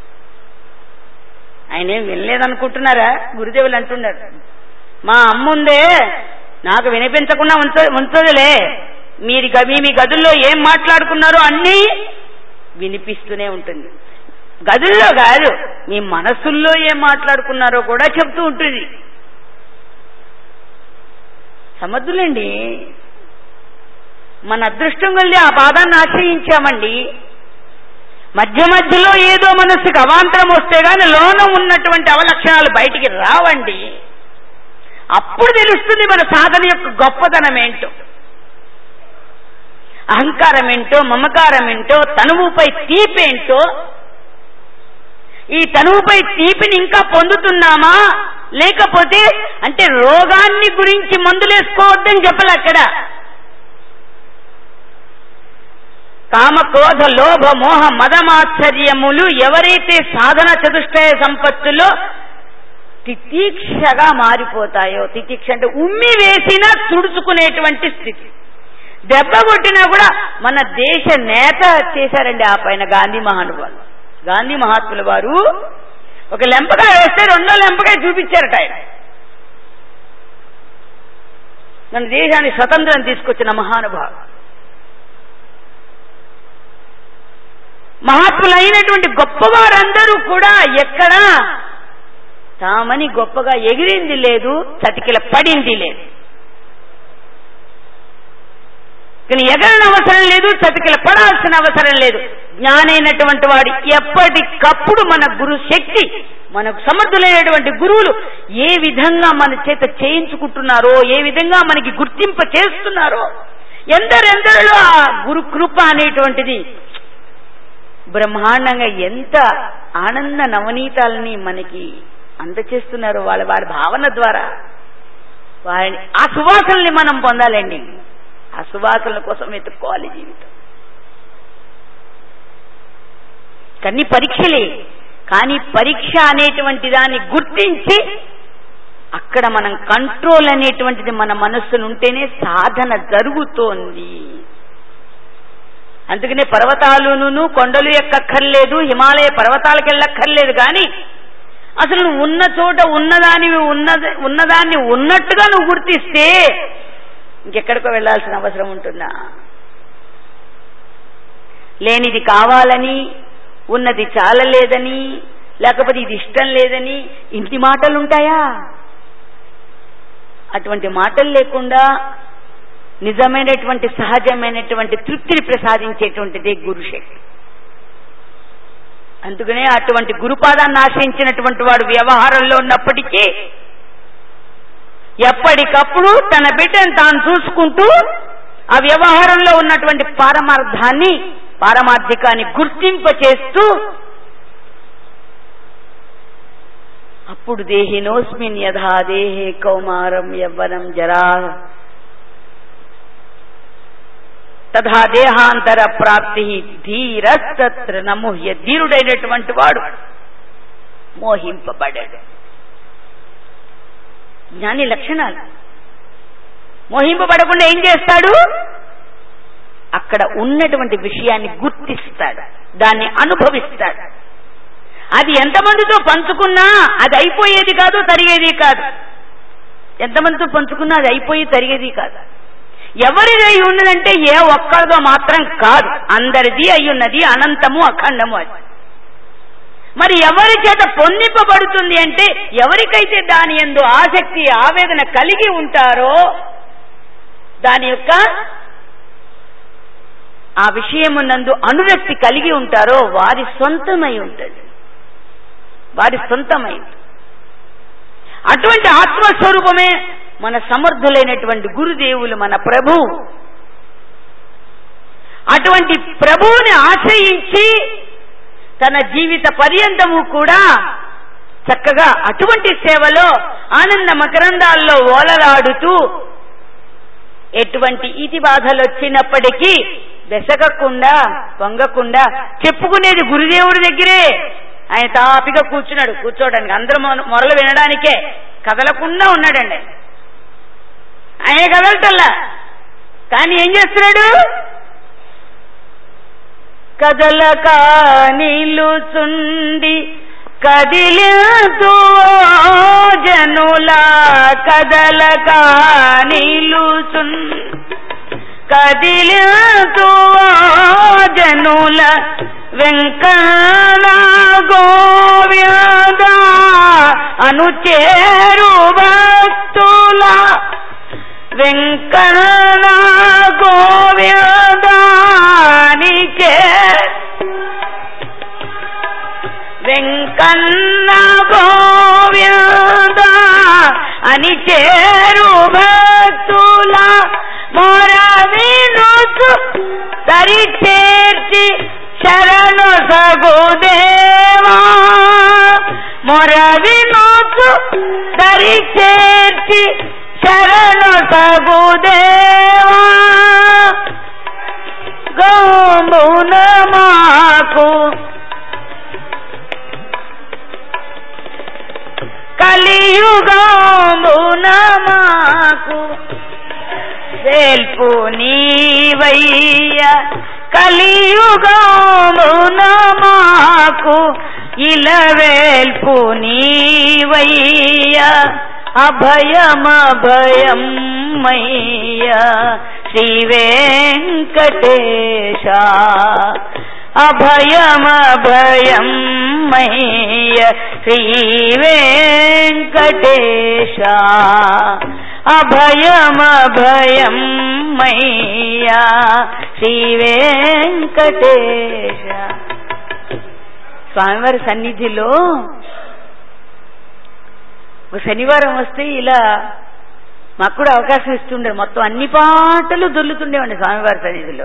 ఆయన ఏం వినలేదనుకుంటున్నారా? గురుదేవులు అంటున్నారు, మా అమ్ముందే నాకు వినిపించకుండా ఉంచదులే, మీ గదుల్లో ఏం మాట్లాడుకున్నారో అన్నీ వినిపిస్తూనే ఉంటుంది. గదుల్లో కాదు, మీ మనసుల్లో ఏం మాట్లాడుకున్నారో కూడా చెప్తూ ఉంటుంది. సమర్థులండి. మన అదృష్టం కొద్ది ఆ పాదాన్ని ఆశ్రయించామండి. మధ్య మధ్యలో ఏదో మనస్సుకు అవాంతరం వస్తే గాని లోన ఉన్నటువంటి అవలక్షణాలు బయటికి రావండి. అప్పుడు తెలుస్తుంది మన సాధన యొక్క గొప్పతనం ఏంటో, అహంకారం ఏంటో, మమకారం ఏంటో, తనువుపై తీపేంటో. ఈ తనువుపై తీపిని ఇంకా పొందుతున్నామా, లేకపోతే అంటే రోగాన్ని గురించి మందులేసుకోవద్దని చెప్పలే అక్కడ. కామ, క్రోధ, లోభ, మోహ, మదమాశ్చర్యములు ఎవరైతే సాధన చతుష్టయ సంపత్తులో తితీక్షగా మారిపోతాయో, తితీక్ష అంటే ఉమ్మి వేసినా తుడుచుకునేటువంటి స్థితి, దెబ్బ కొట్టినా కూడా మన దేశ నేత చేశారండి ఆ పైన గాంధీ మహానుభావులు. గాంధీ మహాత్ముల వారు ఒక లెంపకాయ వేస్తే రెండో లెంపకాయ చూపించారట ఆయన. మన దేశానికి స్వతంత్రం తీసుకొచ్చిన మహానుభావులు. మహాత్ములైనటువంటి గొప్పవారందరూ కూడా ఎక్కడ తామని గొప్పగా ఎగిరింది లేదు, చతికిల పడింది లేదు. కానీ ఎగరని అవసరం లేదు, చతికిల పడాల్సిన అవసరం లేదు. జ్ఞానైనటువంటి వాడు ఎప్పటికప్పుడు మన గురు శక్తి, మనకు సమర్థులైనటువంటి గురువులు ఏ విధంగా మన చేత చేయించుకుంటున్నారో, ఏ విధంగా మనకి గుర్తింప చేస్తున్నారో, ఎందరెందరిలో ఆ గురు కృప అనేటువంటిది బ్రహ్మాండంగా ఎంత ఆనంద నవనీతాలని మనకి అందచేస్తున్నారో వాళ్ళ భావన ద్వారా. వారిని ఆ సువాసనల్ని మనం పొందాలండి. ఆ సువాసనల కోసం వెతుక్కోవాలి జీవితం. కన్నీ పరీక్షలే, కానీ పరీక్ష అనేటువంటి దాన్ని గుర్తించి అక్కడ మనం కంట్రోల్ అనేటువంటిది మన మనస్సును ఉంటేనే సాధన జరుగుతోంది. అందుకనే పర్వతాలును కొండలు ఎక్కక్కర్లేదు, హిమాలయ పర్వతాలకు వెళ్ళక్కర్లేదు. కానీ అసలు నువ్వు ఉన్న చోట ఉన్నదాన్ని ఉన్నట్టుగా నువ్వు గుర్తిస్తే ఇంకెక్కడికో వెళ్లాల్సిన అవసరం ఉంటుందా? లేనిది కావాలని, ఉన్నది చాలలేదని, లేకపోతే ఇది ఇష్టం లేదని ఇంటి మాటలు ఉంటాయా? అటువంటి మాటలు లేకుండా నిజమైనటువంటి సహజమైనటువంటి తృప్తిని ప్రసాదించేటువంటిదే గురుశక్తి. అందుకనే అటువంటి గురుపాదాన్ని ఆశ్రయించినటువంటి వాడు వ్యవహారంలో ఉన్నప్పటికీ ఎప్పటికప్పుడు తన బిడ్డను తాను చూసుకుంటూ ఆ వ్యవహారంలో ఉన్నటువంటి పారమార్థికాన్ని గుర్తింపచేస్తూ అప్పుడు దేహినోస్మిన్ యథా దేహే కౌమారం యవ్వనం జరా తథా దేహాంతర ప్రాప్తి ధీరస్తత్ర నముహ్య. ధీరుడైనటువంటి వాడు మోహింపబడాడు. జ్ఞాని లక్షణాలు. మోహింపబడకుండా ఏం చేస్తాడు? అక్కడ ఉన్నటువంటి విషయాన్ని గుర్తిస్తాడు, దాన్ని అనుభవిస్తాడు. అది ఎంతమందితో పంచుకున్నా అది అయిపోయేది కాదు, తరిగేది కాదు. ఎంతమందితో పంచుకున్నా అది అయిపోయి తరిగేది కాదు. ఎవరిది అయి ఉన్నదంటే ఏ ఒక్కరిదో మాత్రం కాదు, అందరిది అయ్యున్నది, అనంతము అఖండము. అది మరి ఎవరి చేత పొందింపబడుతుంది అంటే ఎవరికైతే దాని యందు ఆసక్తి ఆవేదన కలిగి ఉంటారో, దాని యొక్క ఆ విషయమునందు అనురక్తి కలిగి ఉంటారో వారి సొంతమై ఉంటుంది, వారి సొంతమై. అటువంటి ఆత్మస్వరూపమే మన సమర్థులైనటువంటి గురుదేవులు, మన ప్రభు. అటువంటి ప్రభువుని ఆశ్రయించి తన జీవిత పర్యంతము కూడా చక్కగా అటువంటి సేవలో ఆనంద మకరందాల్లో ఓలలాడుతూ ఎటువంటి ఈతి బాధలు వచ్చినప్పటికీ బెసగకుండా పొంగకుండా చెప్పుకునేది గురుదేవుడి దగ్గరే. ఆయన తాపిగా కూర్చున్నాడు, కూర్చోడానికి అందరూ మొరలు వినడానికే కదలకుండా ఉన్నాడండి. ఆయన కదలటల్లా, కానీ ఏం చేస్తున్నాడు? కదలక నిలుచుండి కదిలితూ జనుల, కదలక నిలుచుండి కదిలితూ జనుల వెంకట గోవ్యద అనుచేరు భక్తుల వెంకన్న గోవిందాని వెంకన్న గోవింద అని చేరు భక్తుల మొర వినుచు దరి చేర్చి శరణు సగుదేవా మొర వినుచు దరి చేర్చి శరణు సగుదేవా గోమున మాకు కలియుగమున మాకు వేల్పు నీవయ్య కలియుగమున మాకు ఇలవేల్పు నీవయ్య అభయమభయం మయ్య శ్రీ వెంకటేశ అభయమభయం మయ్య శ్రీ వెంకటేశ అభయమభయం మయ్య శ్రీ వెంకటేశ. స్వామివారి సన్నిధిలో ఒక శనివారం వస్తే ఇలా మాకు కూడా అవకాశం ఇస్తుండే, మొత్తం అన్ని పాటలు దొల్లుతుండేవండి స్వామివారి సన్నిధిలో.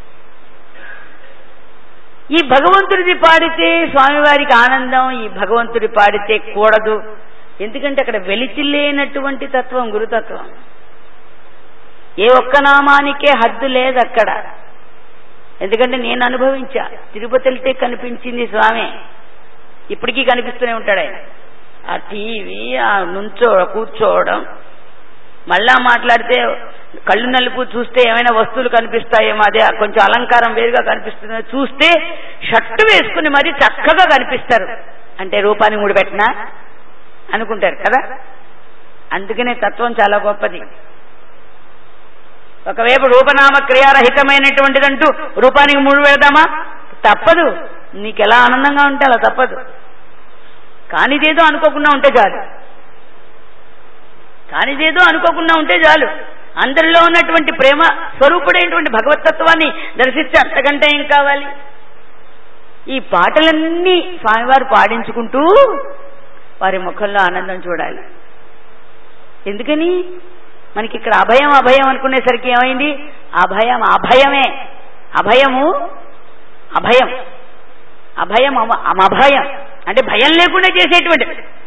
ఈ భగవంతుడిది పాడితే స్వామివారికి ఆనందం, ఈ భగవంతుడి పాడితే కూడదు. ఎందుకంటే అక్కడ వెలిచిలేనటువంటి తత్వం గురుతత్వం. ఏ ఒక్క నామానికే హద్దు లేదు అక్కడ. ఎందుకంటే నేను అనుభవించా. తిరుపతి వెళ్తే కనిపించింది స్వామి, ఇప్పటికీ కనిపిస్తూనే ఉంటాడు ఆయన. ఆ టీవీ, ఆ కూర్చోవడం, మళ్ళా మాట్లాడితే కళ్ళు నలుపు, చూస్తే ఏమైనా వస్తువులు కనిపిస్తాయేమో, అదే కొంచెం అలంకారం వేరుగా కనిపిస్తుంది. చూస్తే షర్టు వేసుకుని మరీ చక్కగా కనిపిస్తారు. అంటే రూపాన్ని ముడిపెట్టినా అనుకుంటారు కదా. అందుకనే తత్వం చాలా గొప్పది. ఒకవైపు రూపనామ క్రియారహితమైనటువంటిదంటూ రూపానికి ముడి పెడదామా? తప్పదు. నీకెలా ఆనందంగా ఉంటే అలా తప్పదు. కానిదేదో అనుకోకుండా ఉంటే చాలు. కానిదేదో అనుకోకుండా ఉంటే చాలు. అందరిలో ఉన్నటువంటి ప్రేమ స్వరూపుడైనటువంటి భగవతత్వాన్ని దర్శిస్తే అంతకంటే ఏం కావాలి? ఈ పాటలన్నీ స్వామివారు పాడించుకుంటూ వారి ముఖంలో ఆనందం చూడాలి. ఎందుకని మనకి ఇక్కడ అభయం అభయం అనుకునేసరికి ఏమైంది? అభయం అభయమే. అభయము అభయం, అభయం అమభయం అంటే భయం లేకుండా చేసేటువంటి,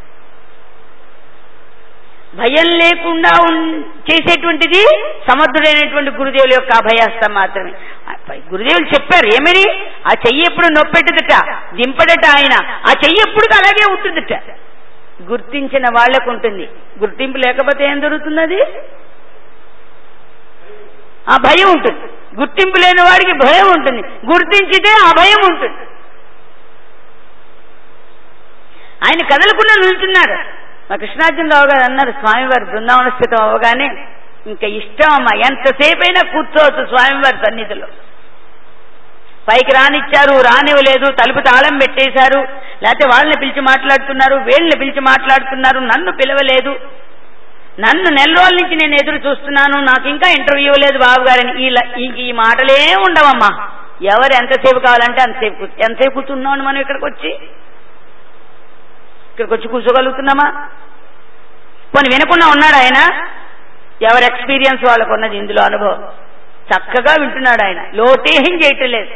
భయం లేకుండా చేసేటువంటిది సమర్థుడైనటువంటి గురుదేవుల యొక్క అభయాస్తం మాత్రమే. గురుదేవులు చెప్పారు ఏమని? ఆ చెయ్యి ఎప్పుడు నొప్పెట్టదట, దింపడట ఆయన. ఆ చెయ్యి ఎప్పుడు అలాగే ఉంటుందట. గుర్తించిన వాళ్లకు ఉంటుంది. గుర్తింపు లేకపోతే ఏం దొరుకుతున్నది? ఆ భయం ఉంటుంది. గుర్తింపు లేని వాడికి భయం ఉంటుంది. గుర్తించితే ఆ భయం ఉంటుంది. ఆయన కదలకుండా నిలుచున్నారు. మా కృష్ణార్జునరావు గారు అన్నారు, స్వామివారి బృందావన స్థితం అవగానే ఇంకా ఇష్టం అమ్మా, ఎంతసేపు అయినా కూర్చోవచ్చు స్వామివారి సన్నిధిలో. పైకి రానిచ్చారు, రానివ్వలేదు, తలుపు తాళం పెట్టేశారు, లేకపోతే వాళ్ళని పిలిచి మాట్లాడుతున్నారు, వీళ్ళని పిలిచి మాట్లాడుతున్నారు, నన్ను పిలవలేదు, నన్ను నెల రోజుల నుంచి నేను ఎదురు చూస్తున్నాను, నాకు ఇంకా ఇంటర్వ్యూ ఇవ్వలేదు బాబు గారని. ఈ మాటలే ఉండవమ్మా. ఎవరు ఎంతసేపు కావాలంటే ఎంతసేపు కూర్చున్నామని మనం ఇక్కడికి వచ్చి కూర్చోగలుగుతున్నామా? పోనీ వినకుండా ఉన్నాడు ఆయన. ఎవరి ఎక్స్పీరియన్స్ వాళ్ళకు ఉన్నది, ఇందులో అనుభవం. చక్కగా వింటున్నాడు ఆయన, లోటేం చేయటం లేదు.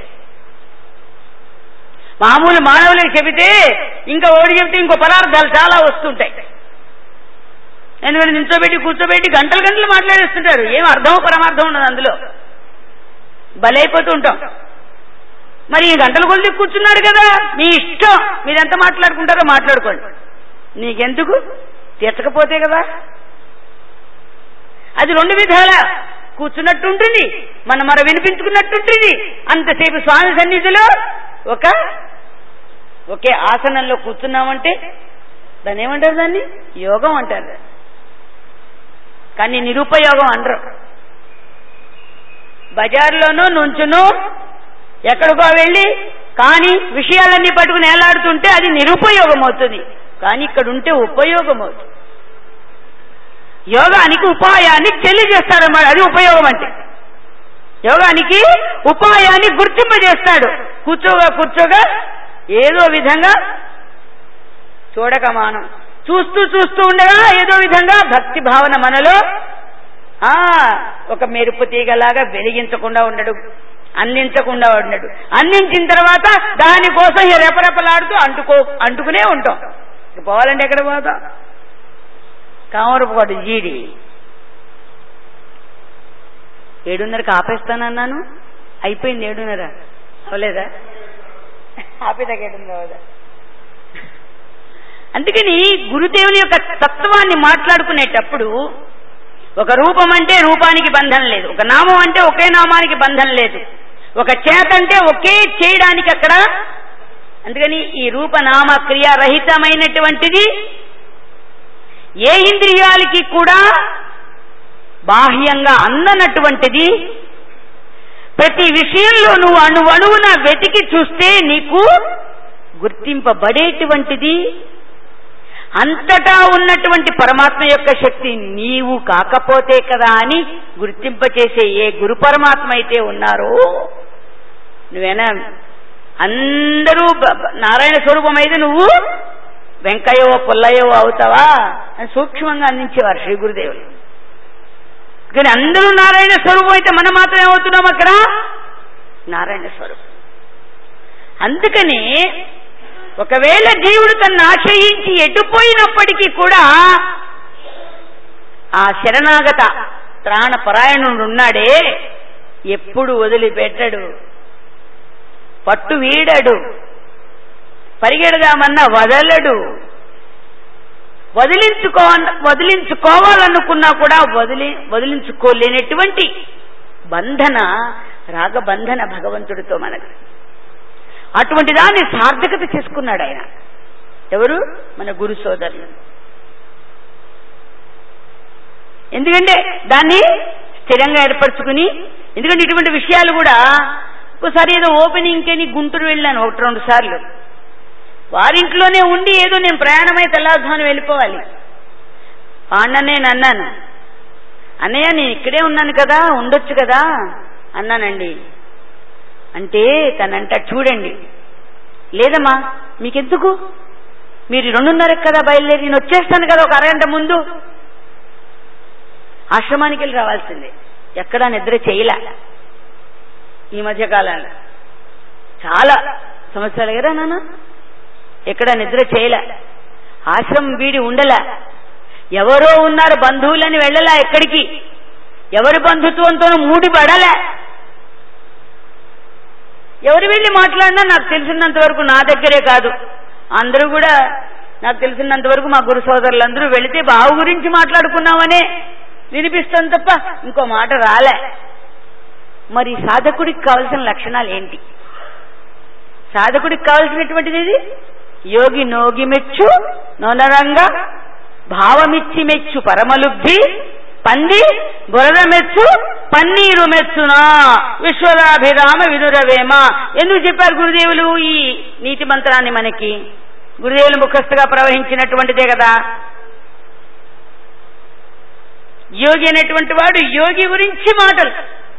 మామూలు మానవులకు చెబితే ఇంకా ఓడి చెబితే ఇంకో పదార్థాలు చాలా వస్తుంటాయి. ఎందుకంటే కూర్చోబెట్టి గంటలు గంటలు మాట్లాడేస్తుంటారు. ఏం అర్థం పరమార్థం ఉండదు అందులో. బలైపోతూ ఉంటాం. మరి ఈ గంటల కొద్ది కూర్చున్నాడు కదా, మీ ఇష్టం, మీరెంత మాట్లాడుకుంటారో మాట్లాడుకోండి, నీకెందుకు? తీర్చకపోతే కదా. అది రెండు విధాల కూర్చున్నట్టు ఉంటుంది, మనం మరో వినిపించుకున్నట్టుంటుంది. అంతసేపు స్వామి సన్నిధిలో ఒకే ఆసనంలో కూర్చున్నామంటే దాన్ని ఏమంటారు? దాన్ని యోగం అంటారు. కానీ నిరుపయోగం అనరు. బజార్లోనూ నుంచును ఎక్కడికో వెళ్ళి కానీ విషయాలన్నీ పట్టుకుని ఏలాడుతుంటే అది నిరుపయోగం అవుతుంది. కానీ ఇక్కడ ఉంటే ఉపయోగం అవుతుంది. యోగానికి ఉపాయాన్ని తెలియజేస్తాడన్నమాట. అది ఉపయోగం అంటే. యోగానికి ఉపాయాన్ని గుర్తింపజేస్తాడు. కూర్చోగా ఏదో విధంగా చూడక మానం, చూస్తూ ఉండగా ఏదో విధంగా భక్తి భావన మనలో ఒక మెరుపు తీగలాగా వెలిగించకుండా ఉండడు, అందించకుండా ఉండడు. అందించిన తర్వాత దానికోసం రెపరెపలాడుతూ అంటుకునే ఉంటాం. పోవాలంటే ఎక్కడ పోతాం? కామరపాటు జీడి 7:30కి ఆపేస్తానన్నాను, అయిపోయింది 7:30. అవలేదా? ఆపేదాకా 7:30 అవదా? అందుకని గురుదేవుని యొక్క తత్వాన్ని మాట్లాడుకునేటప్పుడు ఒక రూపం అంటే రూపానికి బంధం లేదు, ఒక నామం అంటే ఒకే నామానికి బంధం లేదు, ఒక చేత అంటే ఒకే చేయడానికి అక్కడ. అందుకని ఈ రూపనామ క్రియారహితమైనటువంటిది ఏ ఇంద్రియాలకి కూడా బాహ్యంగా అందనటువంటిది, ప్రతి విషయంలో నువ్వు అణువణువున వెతికి చూస్తే నీకు గుర్తింపబడేటువంటిది, అంతటా ఉన్నటువంటి పరమాత్మ యొక్క శక్తి నీవు కాకపోతే కదా అని గుర్తింపచేసే ఏ గురు పరమాత్మ అయితే ఉన్నారో, నువ్వేనా అందరూ నారాయణ స్వరూపం అయితే నువ్వు వెంకయ్యో పుల్లయ్యో అవుతావా అని సూక్ష్మంగా అందించేవారు శ్రీ గురుదేవులు. కానీ అందరూ నారాయణ స్వరూపం అయితే మనం మాత్రం ఏమవుతున్నాం అక్కడ? నారాయణ స్వరూపం. అందుకని ఒకవేళ జీవుడు తన్ను ఆశ్రయించి ఎటుపోయినప్పటికీ కూడా ఆ శరణాగత త్రాణపరాయణుడు ఉన్నాడే, ఎప్పుడు వదిలిపెట్టడు, పట్టు వీడడు, పరిగెడదామన్నా వదలడు, వదిలించుకోవాలనుకున్నా కూడా వదిలించుకోలేనటువంటి బంధన, రాగబంధన భగవంతుడితో మనకు. అటువంటి దాన్ని సార్థకత చేసుకున్నాడు ఆయన. ఎవరు? మన గురు సోదరులు. ఎందుకంటే దాన్ని స్థిరంగా ఏర్పరచుకుని, ఎందుకంటే ఇటువంటి విషయాలు కూడా ఒకసారి ఏదో ఓపెనింగ్ అని గుంటూరు వెళ్ళాను 1-2 సార్లు. వారింట్లోనే ఉండి ఏదో నేను ప్రయాణమై తెల్లారుజామున వెళ్ళిపోవాలి. నేను అన్నాను, అన్నయ్య నేను ఇక్కడే ఉన్నాను కదా, ఉండొచ్చు కదా అన్నానండి. అంటే తనంట, చూడండి లేదమ్మా మీకెందుకు, మీరు 2:30కి కదా బయలుదేరి, నేను వచ్చేస్తాను కదా ఒక అరగంట ముందు. ఆశ్రమానికి వెళ్ళి రావాల్సిందే, ఎక్కడా నిద్ర చేయలే ఈ మధ్య కాలంలో. చాలా సంవత్సరాలు కదా నాన్న, ఎక్కడా నిద్ర చేయలే, ఆశ్రమం వీడి ఉండలే, ఎవరో ఉన్నారు బంధువులని వెళ్ళలే, ఎక్కడికి ఎవరి బంధుత్వంతోనూ మూడిపడలే. ఎవరు వెళ్ళి మాట్లాడినా నాకు తెలిసినంత వరకు, నా దగ్గరే కాదు అందరూ కూడా నాకు తెలిసినంత వరకు మా గురు సోదరులందరూ వెళితే బావు గురించి మాట్లాడుకున్నామనే వినిపిస్తుంది తప్ప ఇంకో మాట రాలే. మరి సాధకుడికి కావలసిన లక్షణాలు ఏంటి? సాధకుడికి కావలసినటువంటిది ఇది యోగి నోగి మెచ్చు నోనరంగా భావమిచ్చి మెచ్చు పరమలుబ్ధి పంది బురద మెచ్చు పన్నీరు మెచ్చునా విశ్వదాభిరామ వినురవేమ. ఎందుకు చెప్పారు గురుదేవులు ఈ నీతి మంత్రాన్ని మనకి? గురుదేవులు ముఖస్థుగా ప్రవహించినటువంటిదే కదా. యోగి అనేటువంటి వాడు యోగి గురించి మాటలు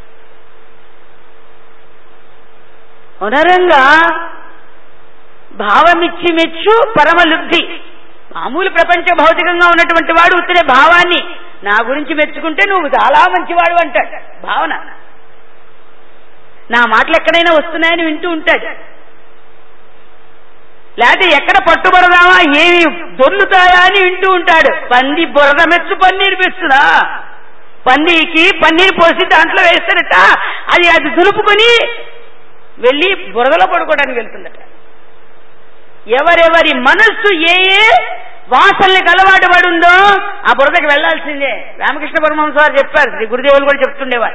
ఉనరంగా భావమిచ్చి మెచ్చు పరమలుబ్ధి. మామూలు ప్రపంచ భౌతికంగా ఉన్నటువంటి వాడు ఉత్తరే భావాన్ని నా గురించి మెచ్చుకుంటే నువ్వు చాలా మంచివాడు అంటాడు. భావన నా మాటలు ఎక్కడైనా వస్తున్నాయని వింటూ ఉంటాడు. లేకపోతే ఎక్కడ పట్టుబడదామా, ఏమి దొర్లుతాయా అని వింటూ ఉంటాడు. పంది బురద మెచ్చు పన్నీరు మెచ్చునా, పందికి పన్నీరు పోసి దాంట్లో వేస్తారట, అది దులుపుకొని వెళ్ళి బురదలో పడుకోవడానికి వెళ్తుందట. ఎవరెవరి మనస్సు ఏ ఏ వాసనలకు అలవాటు పడుందో ఆ బురదకి వెళ్లాల్సిందే. రామకృష్ణ పరమహంస వారు చెప్పారు, శ్రీ గురుదేవులు కూడా చెప్తుండేవారు.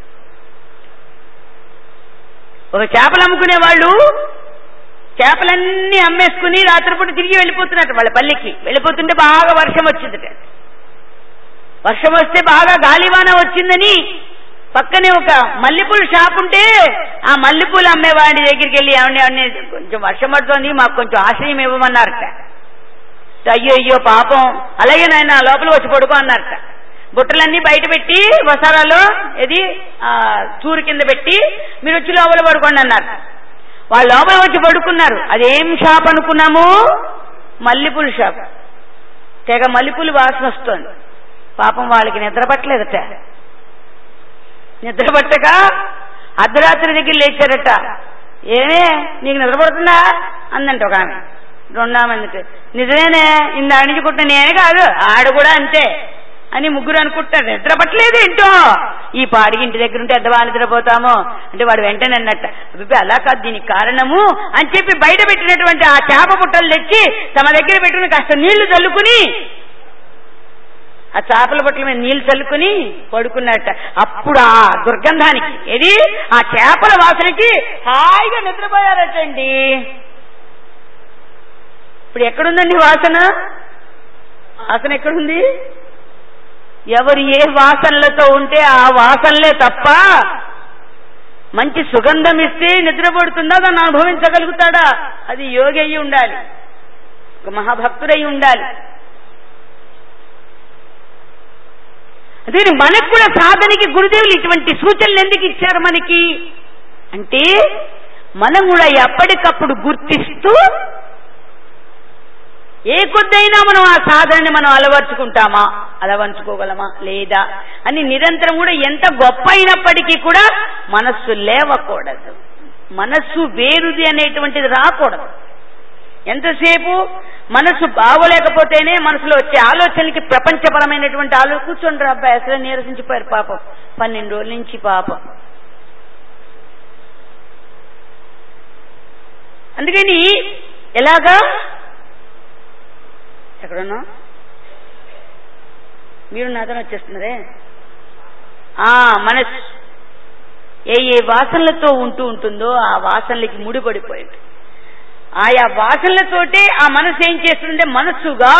ఒక చేపలు అమ్ముకునే వాళ్ళు చేపలన్నీ అమ్మేసుకుని రాత్రిపూట తిరిగి వెళ్ళిపోతున్నట్టు వాళ్ళ పల్లెకి. వెళ్ళిపోతుంటే బాగా వర్షం వచ్చిందట. వర్షం వస్తే బాగా గాలివాన వచ్చిందని పక్కనే ఒక మల్లెపూల షాప్ ఉంటే ఆ మల్లెపూలు అమ్మేవాడి దగ్గరికి వెళ్ళి ఏమన్నా కొంచెం వర్షం పడుతోంది, మాకు కొంచెం ఆశ్రయం ఇవ్వమన్నారట. అయ్యో అయ్యో పాపం, అలాగే నాయన లోపల వచ్చి పడుకో అన్నారట. బుట్టలన్నీ బయట పెట్టి వసారాలో ఇది చూరు కింద పెట్టి మీరు వచ్చి లోపల పడుకోండి అన్నారు. వాళ్ళు లోపల వచ్చి పడుకున్నారు. అదేం షాప్ అనుకున్నాము? మల్లెపూలు షాప్. తెగ మల్లెపూలు వాసన వస్తుంది. పాపం వాళ్ళకి నిద్ర పట్టలేదట. నిద్ర పట్టక అర్ధరాత్రి దగ్గర లేచారట. ఏమే నీకు నిద్ర పడుతుందా అందంట ఒక ఆమె. రెండామె అందుకు నిజమేనే, ఇందా నుంచి కుట్టిన నేనే కాదు ఆడు కూడా అంతే అని ముగ్గురు అనుకుంటారు. నిద్ర పట్టలేదు ఏంటో, ఈ పాడికి ఇంటి దగ్గర ఉంటే ఎంత బాగా నిద్రపోతామో అంటే వాడు వెంటనే అన్నట్ట, అబ్బాయి అలా కాదు దీనికి కారణము అని చెప్పి బయట పెట్టినటువంటి ఆ చేప పుట్టలు తెచ్చి తమ దగ్గర పెట్టుకుని కాస్త నీళ్లు చల్లుకుని ఆ చేపల పుట్టల మీద నీళ్లు చల్లుకుని పడుకున్నట్ట. అప్పుడు ఆ దుర్గంధానికి ఏది ఆ చేపల వాసనకి హాయిగా నిద్రపోయారటండి. ఇప్పుడు ఎక్కడుందండి వాసన? వాసన ఎక్కడుంది? ఎవరు ఏ వాసనలతో ఉంటే ఆ వాసనలే తప్ప మంచి సుగంధం ఇస్తే నిద్రపడుతుందా దాన్ని అనుభవించగలుగుతాడా? అది యోగి అయి ఉండాలి, ఒక మహాభక్తుడై ఉండాలి. అదే మనకు కూడా సాధనకి గురుదేవులు ఇటువంటి సూచనలు ఎందుకు ఇచ్చారు మనకి అంటే, మనం కూడా ఎప్పటికప్పుడు గుర్తిస్తూ ఏ కొద్దైనా మనం ఆ సాధనని మనం అలవర్చుకుంటామా, అలవర్చుకోగలమా లేదా అని నిరంతరం కూడా ఎంత గొప్ప అయినప్పటికీ కూడా మనస్సు లేవకూడదు, మనస్సు వేరుది అనేటువంటిది రాకూడదు. ఎంతసేపు మనస్సు బాగోలేకపోతేనే మనసులో వచ్చే ఆలోచనలకి ప్రపంచపరమైనటువంటి కూర్చోండి రా అబ్బాయి అసలు నీరసించిపోయారు పాపం 12 రోజుల నుంచి పాపం. అందుకని ఎలాగా ఎక్కడున్నా మీరు నాతో వచ్చేస్తున్నారే, మనస్సు ఏ వాసనలతో ఉంటుందో ఆ వాసనలకి ముడిపడిపోయింది. ఆయా వాసనలతోటే ఆ మనస్సు ఏం చేస్తుందంటే మనస్సుగా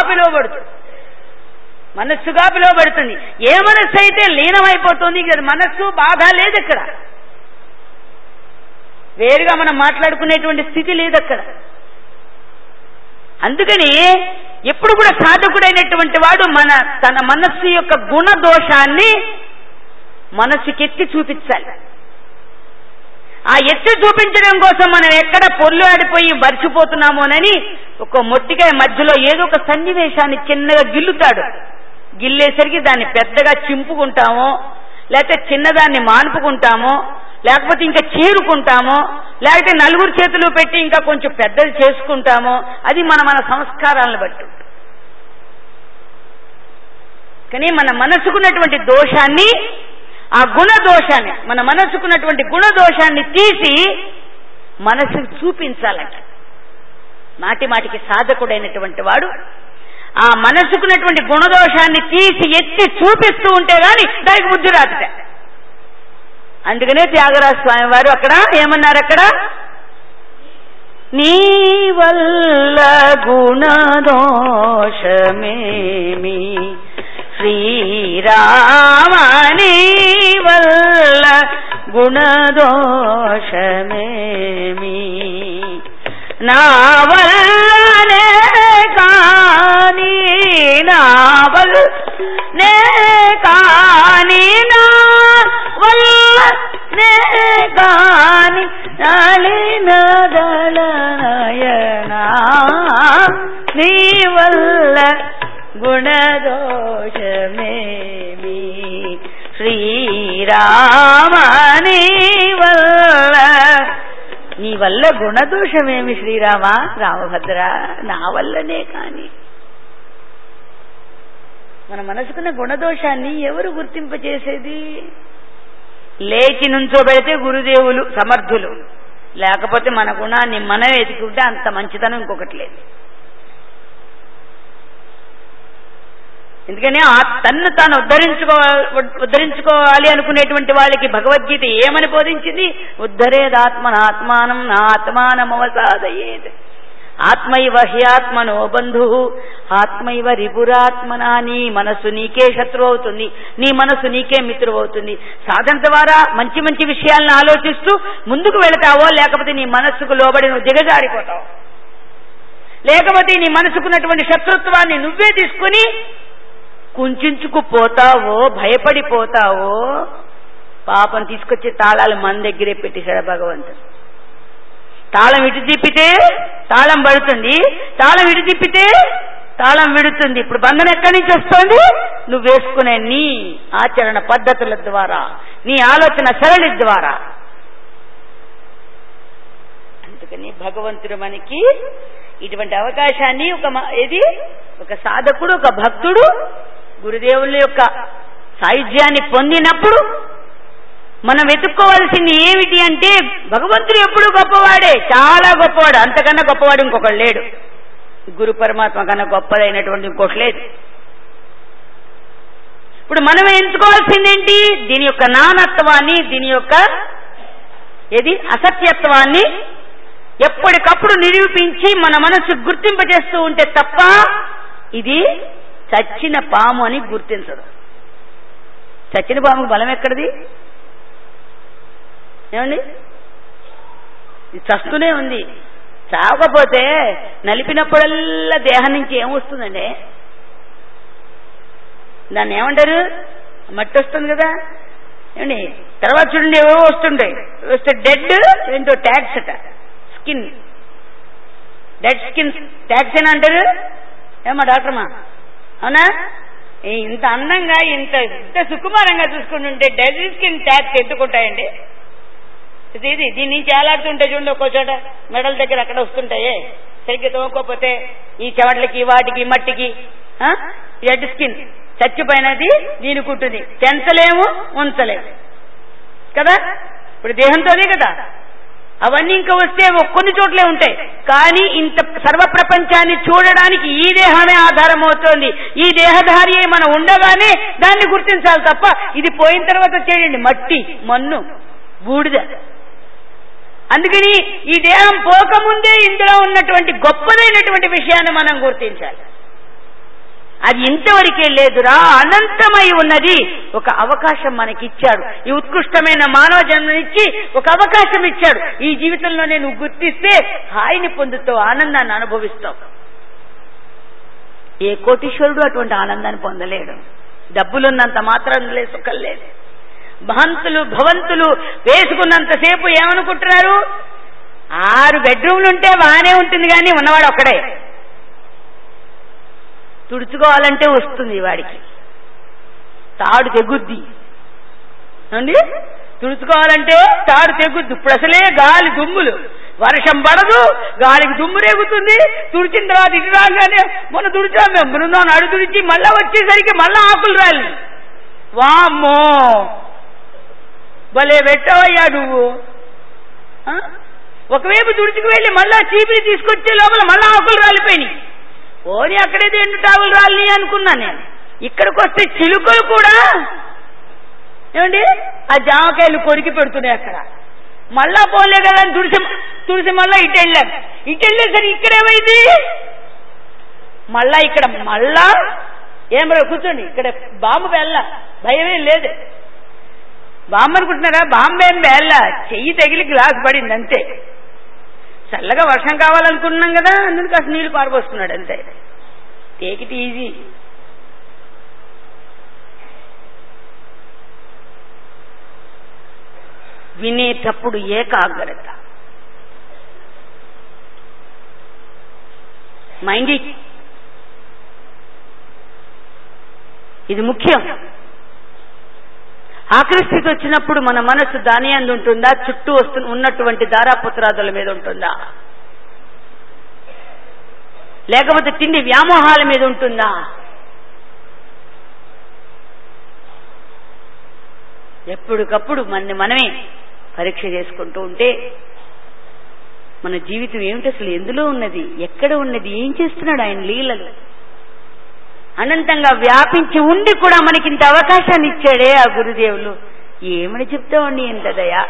పిలువబడుతుంది. ఏ మనస్సు అయితే లీనమైపోతుంది ఇక మనస్సు బాధ లేదు అక్కడ, వేరుగా మనం మాట్లాడుకునేటువంటి స్థితి లేదు అక్కడ. అందుకని ఎప్పుడు కూడా సాధకుడైనటువంటి వాడు తన మనస్సు యొక్క గుణదోషాన్ని మనస్సుకెత్తి చూపించాలి. ఆ ఎత్తి చూపించడం కోసం మనం ఎక్కడ పొర్లు ఆడిపోయి మర్చిపోతున్నామోనని ఒక మొట్టికాయ మధ్యలో ఏదో ఒక సన్నివేశాన్ని చిన్నగా గిల్లుతాడు. గిల్లేసరికి దాన్ని పెద్దగా చింపుకుంటామో, లేకపోతే చిన్నదాన్ని మాన్పుకుంటామో, లేకపోతే ఇంకా చేరుకుంటామో, లేకపోతే నలుగురు చేతులు పెట్టి ఇంకా కొంచెం పెద్దది చేసుకుంటామో, అది మన సంస్కారాలను బట్టి. కానీ మన మనసుకున్నటువంటి దోషాన్ని, ఆ గుణదోషాన్ని, మన మనసుకున్నటువంటి గుణదోషాన్ని తీసి మనసుకు చూపించాలట. మాటికి సాధకుడైనటువంటి వాడు ఆ మనసుకున్నటువంటి గుణదోషాన్ని తీసి ఎత్తి చూపిస్తూ ఉంటే గాని దానికి బుద్ధి రాదుట. అందుకనే త్యాగరాజ స్వామి వారు అక్కడ ఏమన్నారు, అక్కడ నీ వల్ల గుణదోషమేమి శ్రీరామ, నీ వల్ల గుణదోషమేమి నా వల్లనే కాని, నా వల్లనే కాని, నా వల్లనే కాని నళిన దళనయనా, నీ వల్ల గుణదోషమేమి శ్రీరామ, నీ వల్ల గుణదోషమేమి శ్రీరామ రామభద్ర, నా వల్లనే కాని. మన మనసుకున్న గుణదోషాన్ని ఎవరు గుర్తింపచేసేది? లేచి నుంచోబెడితే గురుదేవులు సమర్థులు, లేకపోతే మన గుణాన్ని మనం ఎదుకుంటే అంత మంచితనం ఇంకొకటి లేదు. ఎందుకని తన్ను తాను ఉద్ధరించుకోవాలి అనుకునేటువంటి వాళ్ళకి భగవద్గీత ఏమని బోధించింది? ఉద్ధరేదాత్మనాత్మానం నా ఆత్మానమవసాదయేత్, ఆత్మైవ హ్యాత్మనో బంధు ఆత్మైవ రిపురాత్మనా. నీ మనస్సు నీకే శత్రువు అవుతుంది, నీ మనస్సు నీకే మిత్రువు అవుతుంది. సాధన ద్వారా మంచి మంచి విషయాలను ఆలోచిస్తూ ముందుకు వెళతావో, లేకపోతే నీ మనస్సుకు లోబడి నువ్వు దిగజారిపోతావు, లేకపోతే నీ మనసుకున్నటువంటి శత్రుత్వాన్ని నువ్వే తీసుకుని కుంచుకుపోతావో, భయపడిపోతావో, పాపం తీసుకొచ్చి తాళాలు మన దగ్గరే పెట్టేశాడు భగవంతుడు. తాళం ఇటు తిప్పితే తాళం పడుతుంది, తాళం ఇటు తిప్పితే తాళం విడుతుంది. ఇప్పుడు బంధనం ఎక్కడి నుంచి వస్తోంది? నువ్వు వేసుకునే నీ ఆచరణ పద్ధతుల ద్వారా, నీ ఆలోచన సరళి ద్వారా. అందుకని భగవంతుడు మనకి ఇటువంటి అవకాశాన్ని ఒక సాధకుడు, ఒక భక్తుడు గురుదేవుల యొక్క సాయుధ్యాన్ని పొందినప్పుడు మనం వెతుక్కోవాల్సింది ఏమిటి అంటే, భగవంతుడు ఎప్పుడు గొప్పవాడే, చాలా గొప్పవాడు, అంతకన్నా గొప్పవాడు ఇంకొకడు లేడు. గురు పరమాత్మ కన్నా గొప్పదైనటువంటి ఇంకోటి లేదు. ఇప్పుడు మనం ఎంచుకోవాల్సిందేంటి? దీని యొక్క నానత్వాన్ని, దీని యొక్క అసత్యత్వాన్ని ఎప్పటికప్పుడు నిరూపించి మన మనసు గుర్తింపజేస్తూ ఉంటే తప్ప ఇది చచ్చిన పాము అని గుర్తించదు. చచ్చిన పాముకు బలం ఎక్కడిది? ఏమండి, ఇది చస్తూనే ఉంది. చావకపోతే నలిపినప్పుడల్లా దేహం నుంచి ఏమొస్తుందండి? దాన్ని ఏమంటారు? మట్టి వస్తుంది కదా. ఏమండి, తర్వాత చూడండి ఏవో వస్తుంటాయి, వస్తే డెడ్ ఏంటో ట్యాక్స్ అట, స్కిన్, డెడ్ స్కిన్ ట్యాక్స్ అని అంటారు. ఏమా డాక్టర్మా, అవునా? ఇంత అందంగా ఇంత సుకుమారంగా చూసుకుంటుంటే డెడ్ స్కిన్ ట్యాక్స్ ఎత్తుకుంటాయండి. దీని నుంచి ఏలాడుతుంటాయి చూడండి, ఒక్కో చోట మెడల దగ్గర అక్కడ వస్తుంటాయే, సరిగ్గా తోముకోకపోతే ఈ చెమటలకి, వాటికి, మట్టికి డెడ్ స్కిన్ చచ్చిపోయినది దీనికి ఉంటుంది. పెంచలేము, ఉంచలేము కదా. ఇప్పుడు దేహంతోనే కదా. అవన్నీ ఇంకా వస్తే కొన్ని చోట్లే ఉంటాయి. కానీ ఇంత సర్వ ప్రపంచాన్ని చూడడానికి ఈ దేహమే ఆధారం అవుతోంది. ఈ దేహధారి మనం ఉండగానే దాన్ని గుర్తించాలి తప్ప ఇది పోయిన తర్వాత చేయండి మట్టి, మన్ను, బూడిద. అందుకని ఈ దేహం పోకముందే ఇందులో ఉన్నటువంటి గొప్పదైనటువంటి విషయాన్ని మనం గుర్తించాలి. అది ఇంతవరకే లేదురా, అనంతమై ఉన్నది. ఒక అవకాశం మనకిచ్చాడు. ఈ ఉత్కృష్టమైన మానవ జన్మనిచ్చి ఒక అవకాశం ఇచ్చాడు. ఈ జీవితంలోనే నువ్వు గుర్తిస్తే హాయిని పొందుతావు, ఆనందాన్ని అనుభవిస్తావు. ఏ కోటీశ్వరుడు అటువంటి ఆనందాన్ని పొందలేడు. డబ్బులున్నంత మాత్రం సుఖం లేదు. మహంతులు, భవంతులు వేసుకున్నంతసేపు ఏమనుకుంటున్నారు? 6 బెడ్రూమ్లుంటే బాగానే ఉంటుంది, కానీ ఉన్నవాడు ఒక్కడే. తుడుచుకోవాలంటే వస్తుంది వాడికి, తాడు తెగుద్ది అండి. తుడుచుకోవాలంటే తాడు తెగుద్ది. ఇప్పుడు అసలే గాలి దుమ్ములు, వర్షం పడదు, గాలికి దుమ్ము రేగుతుంది. తుడిచిన తర్వాత ఇటు రాగానే మొన్న తుడిచాం మేము, బృందాన్ని అడుగు తుడిచి మళ్ళా వచ్చేసరికి మళ్ళా ఆకులు రాలి. వామ్మో, భలే పెట్టవయ్యా నువ్వు. ఒకవైపు తుడుచుకు వెళ్ళి మళ్ళా చీపిని తీసుకొచ్చే లోపల మళ్ళా ఆకులు రాలిపోయినాయి. పోనీ అక్కడైతే 2 టాకులు రాలి అనుకున్నా నేను. ఇక్కడికి వస్తే చిలుకలు కూడా ఏమండి ఆ జామకాయలు కొరికి పెడుతున్నాయి అక్కడ. మళ్ళా పోలే కదా అని తుడిసి మళ్ళా ఇటు వెళ్ళేసరికి ఇక్కడేమైంది? మళ్ళా ఇక్కడ మళ్ళా ఏం కూర్చోండి, ఇక్కడ బాంబు వెళ్ళ భయమేం లేదు. బాంబు అనుకుంటున్నారా? బాంబు ఏం వెళ్ళ, చెయ్యి తగిలి గ్లాస్ పడింది అంతే. చల్లగా వర్షం కావాలనుకున్నాం కదా, అందుకు కాస్త నీళ్లు పారిపోస్తున్నాడు అంతే. Take it easy. వినేటప్పుడు ఏకాగ్రత, మైండ్ ఇది ముఖ్యం. ఆకృష్టికి వచ్చినప్పుడు మన మనసు దాని యందు ఉంటుందా, చుట్టూ ఉన్నటువంటి దారాపుత్రాదుల మీద ఉంటుందా, లేకపోతే తిండి వ్యామోహాల మీద ఉంటుందా? ఎప్పటికప్పుడు మనమే పరీక్ష చేసుకుంటూ ఉంటే మన జీవితం ఏమిటి, అసలు ఎందులో ఉన్నది, ఎక్కడ ఉన్నది, ఏం చేస్తున్నాడు ఆయన లీలలు. అనంతంగా వ్యాపించి ఉండి కూడా మనకి ఇంత అవకాశాన్ని ఇచ్చాడే ఆ గురుదేవులు. ఏమని చెప్తామండి, ఎంత దయా.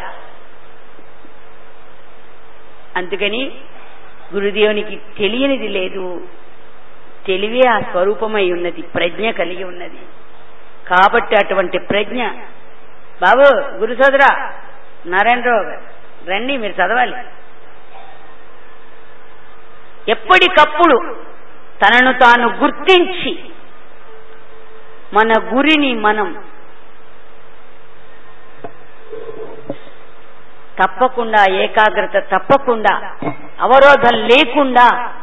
అందుకని గురుదేవునికి తెలియనిది లేదు, తెలివే ఆ స్వరూపమై ఉన్నది, ప్రజ్ఞ కలిగి ఉన్నది. కాబట్టి అటువంటి ప్రజ్ఞ, బాబు గురు సోదరా నారాయణరావు గారు రండి, మీరు చదవాలి. ఎప్పటికప్పుడు తనను తాను గుర్తించి మన గురిని మనం తప్పకుండా ఏకాగ్రత తప్పకుండా అవరోధం లేకుండా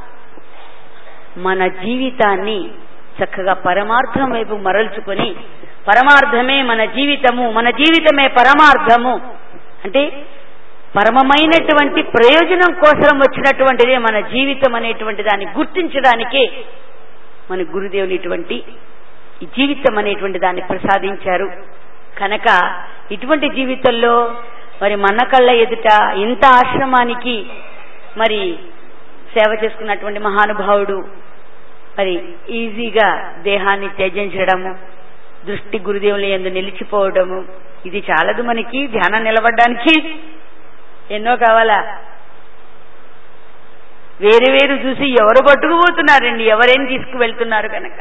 మన జీవితాన్ని చక్కగా పరమార్థం వైపు మరల్చుకొని, పరమార్థమే మన జీవితము, మన జీవితమే పరమార్థము అంటే పరమమైనటువంటి ప్రయోజనం కోసం వచ్చినటువంటిదే మన జీవితం అనేటువంటి దాన్ని గుర్తించడానికే మన గురుదేవులు ఇటువంటి ఈ జీవితం అనేటువంటి దాన్ని ప్రసాదించారు. కనుక ఇటువంటి జీవితంలో మరి మన కళ్ళ ఎదుట ఇంత ఆశ్రమానికి మరి సేవ చేసుకున్నటువంటి మహానుభావుడు మరి ఈజీగా దేహాన్ని త్యజించడము, దృష్టి గురుదేవుల యందు నిలిచిపోవడము, ఇది చాలదు మనకి ధ్యానం నిలబడడానికి. ఎన్నో కావాలా? వేరు వేరు చూసి ఎవరు పట్టుకుపోతున్నారండి, ఎవరేం తీసుకువెళ్తున్నారు కనుక.